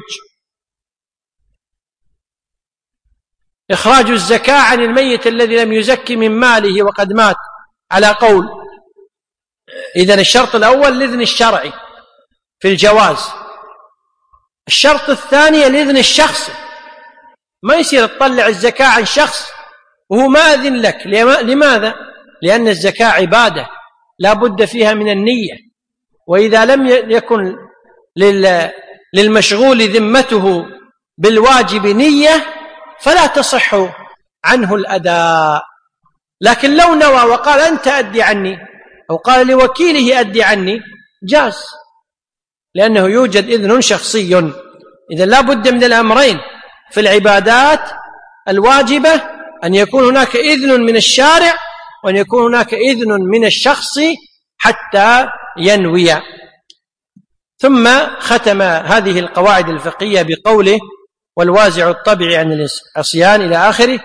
إخراج الزكاة عن الميت الذي لم يزكي من ماله وقد مات على قول. إذن الشرط الأول الإذن الشرعي في الجواز. الشرط الثاني الإذن الشخصي، ما يصير تطلع الزكاة عن شخص وهو ما أذن لك. لماذا؟ لأن الزكاة عبادة لا بد فيها من النية، وإذا لم يكن للمشغول ذمته بالواجب نية فلا تصح عنه الأداء. لكن لو نوى وقال أنت أدي عني، أو قال لوكيله أدي عني، جاز، لأنه يوجد إذن شخصي. إذن لا بد من الأمرين في العبادات الواجبة: أن يكون هناك إذن من الشارع، وأن يكون هناك إذن من الشخص حتى ينوي. ثم ختم هذه القواعد الفقهية بقوله: والوازع الطبع عن العصيان إلى آخره.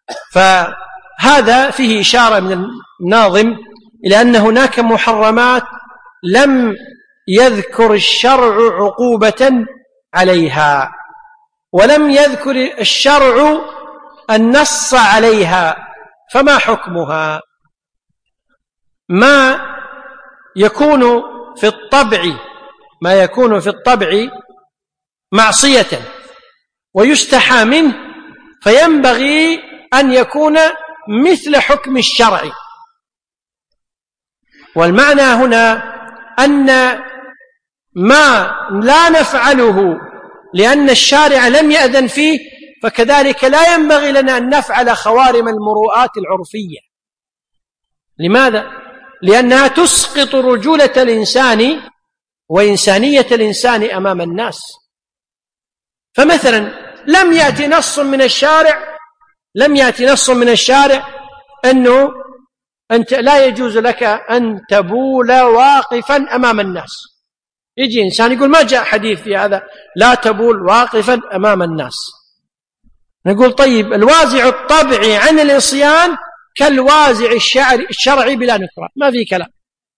فهذا فيه إشارة من الناظم إلى أن هناك محرمات لم يذكر الشرع عقوبة عليها، ولم يذكر الشرع النص عليها، فما حكمها؟ ما يكون في الطبع معصية ويستحى منه، فينبغي أن يكون مثل حكم الشرع. والمعنى هنا أن ما لا نفعله لأن الشارع لم يأذن فيه، فكذلك لا ينبغي لنا أن نفعل خوارم المروءات العرفية. لماذا؟ لأنها تسقط رجولة الإنسان وإنسانية الإنسان أمام الناس. فمثلا لم يأتي نص من الشارع أنه أنت لا يجوز لك أن تبول واقفا أمام الناس. يجي إنسان يقول ما جاء حديث في هذا لا تبول واقفا أمام الناس. نقول طيب الوازع الطبعي عن العصيان كالوازع الشرعي بلا نكران، ما في كلام.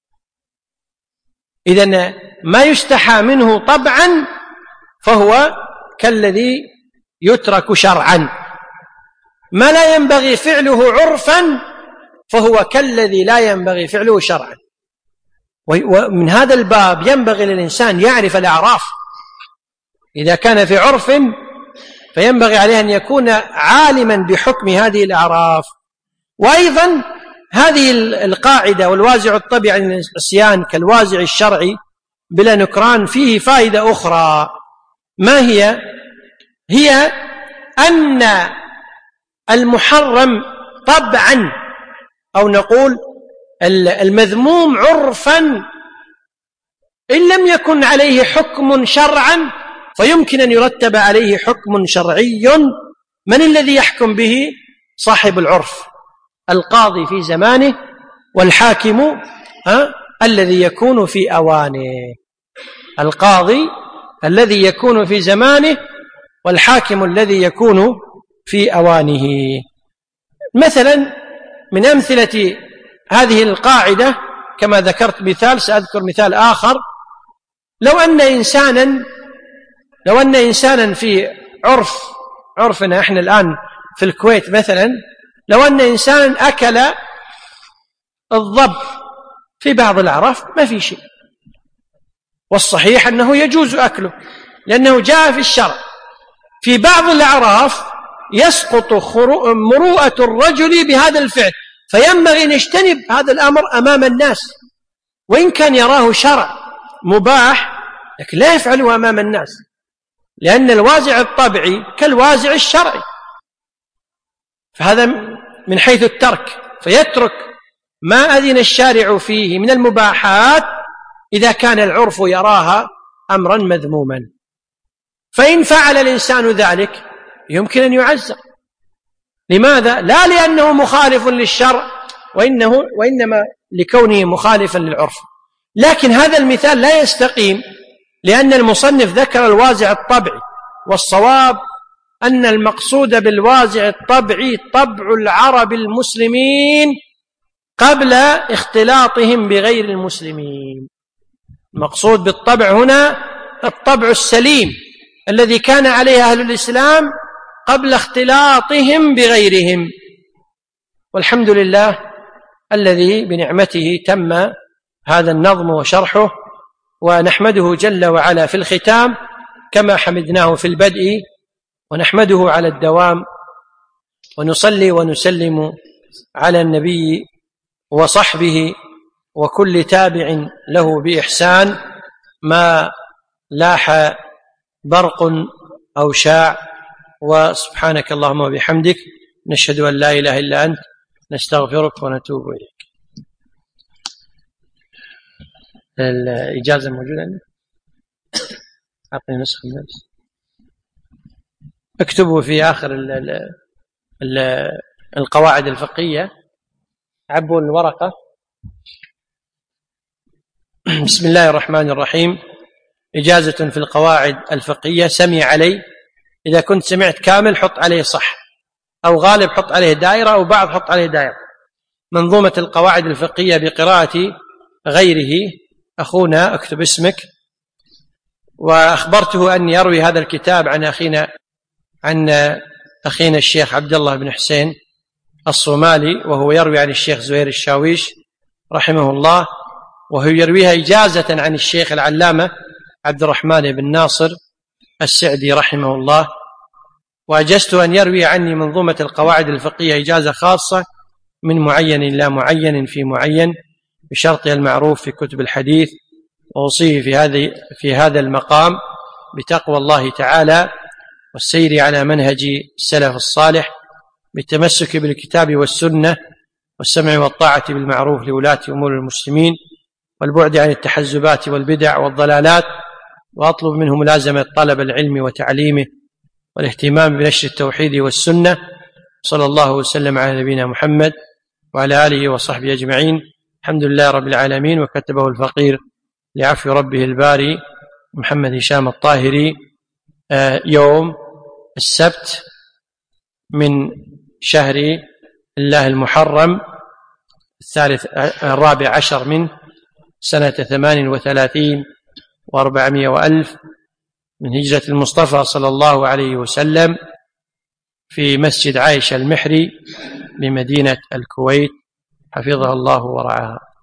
إذن ما يستحى منه طبعا فهو كالذي يترك شرعا، ما لا ينبغي فعله عرفا فهو كالذي لا ينبغي فعله شرعا. ومن هذا الباب ينبغي للإنسان يعرف الأعراف. إذا كان في عرف فينبغي عليه أن يكون عالما بحكم هذه الأعراف. وأيضا هذه القاعدة والوازع الطبيعي عن العصيان كالوازع الشرعي بلا نكران فيه فائدة أخرى. ما هي؟ هي أن المحرم طبعا، أو نقول المذموم عرفا، إن لم يكن عليه حكم شرعا فيمكن أن يرتب عليه حكم شرعي. من الذي يحكم به؟ صاحب العرف، القاضي في زمانه، والحاكم الذي يكون في أوانه. القاضي الذي يكون في زمانه، والحاكم الذي يكون في أوانه. مثلا من أمثلة هذه القاعدة كما ذكرت مثال، سأذكر مثال آخر. لو أن إنسانا في عرفنا إحنا الآن في الكويت مثلا، لو أن إنسانا أكل الضب في بعض الأعراف ما في شيء، والصحيح أنه يجوز أكله لأنه جاء في الشرع. في بعض الأعراف يسقط مروءة الرجل بهذا الفعل، فينبغي أن يجتنب هذا الأمر أمام الناس، وإن كان يراه شرع مباح لكن لا يفعله أمام الناس، لأن الوازع الطبعي كالوازع الشرعي. فهذا من حيث الترك، فيترك ما أذن الشارع فيه من المباحات إذا كان العرف يراها أمرا مذموما. فإن فعل الإنسان ذلك يمكن أن يعزر. لماذا؟ لا لأنه مخالف للشرع، وإنما لكونه مخالفا للعرف. لكن هذا المثال لا يستقيم، لأن المصنف ذكر الوازع الطبعي، والصواب أن المقصود بالوازع الطبعي طبع العرب المسلمين قبل اختلاطهم بغير المسلمين. المقصود بالطبع هنا الطبع السليم الذي كان عليه أهل الإسلام قبل اختلاطهم بغيرهم. والحمد لله الذي بنعمته تم هذا النظم وشرحه، ونحمده جل وعلا في الختام كما حمدناه في البدء، ونحمده على الدوام، ونصلي ونسلم على النبي وصحبه وكل تابع له بإحسان ما لاح برق أو شاع. وسبحانك اللهم وبحمدك، نشهد أن لا إله إلا أنت، نستغفرك ونتوب إليك. الإجازة موجودة عندك؟ أعطني نسخة النفس، اكتبوا في آخر القواعد الفقهية، عبوا الورقة. بسم الله الرحمن الرحيم. إجازة في القواعد الفقهية، سمي علي. إذا كنت سمعت كامل حط عليه صح، أو غالب حط عليه دائرة، أو بعض حط عليه دائرة. منظومة القواعد الفقهية بقراءة غيره، أخونا اكتب اسمك. وأخبرته أني أروي هذا الكتاب عن أخينا الشيخ عبد الله بن حسين الصومالي، وهو يروي عن الشيخ زهير الشاويش رحمه الله، وهو يرويها إجازة عن الشيخ العلامة عبد الرحمن بن ناصر السعدي رحمه الله. وأجزت أن يروي عني منظومة القواعد الفقهية إجازة خاصة من معين إلى معين في معين بشرطها المعروف في كتب الحديث. وأوصيه في هذا المقام بتقوى الله تعالى والسير على منهج السلف الصالح، بالتمسك بالكتاب والسنة، والسمع والطاعة بالمعروف لولاة أمور المسلمين، والبعد عن التحزبات والبدع والضلالات، وأطلب منه ملازمة طلب العلم وتعليمه، والاهتمام بنشر التوحيد والسنة. صلى الله وسلم على نبينا محمد وعلى آله وصحبه أجمعين. الحمد لله رب العالمين. وكتبه الفقير لعفو ربه الباري محمد هشام الطاهري، يوم السبت من شهر الله المحرم 14 من سنة 38 و400 وألف من هجرة المصطفى صلى الله عليه وسلم، في مسجد عائشة المحري بمدينة الكويت، حفظها الله ورعاها.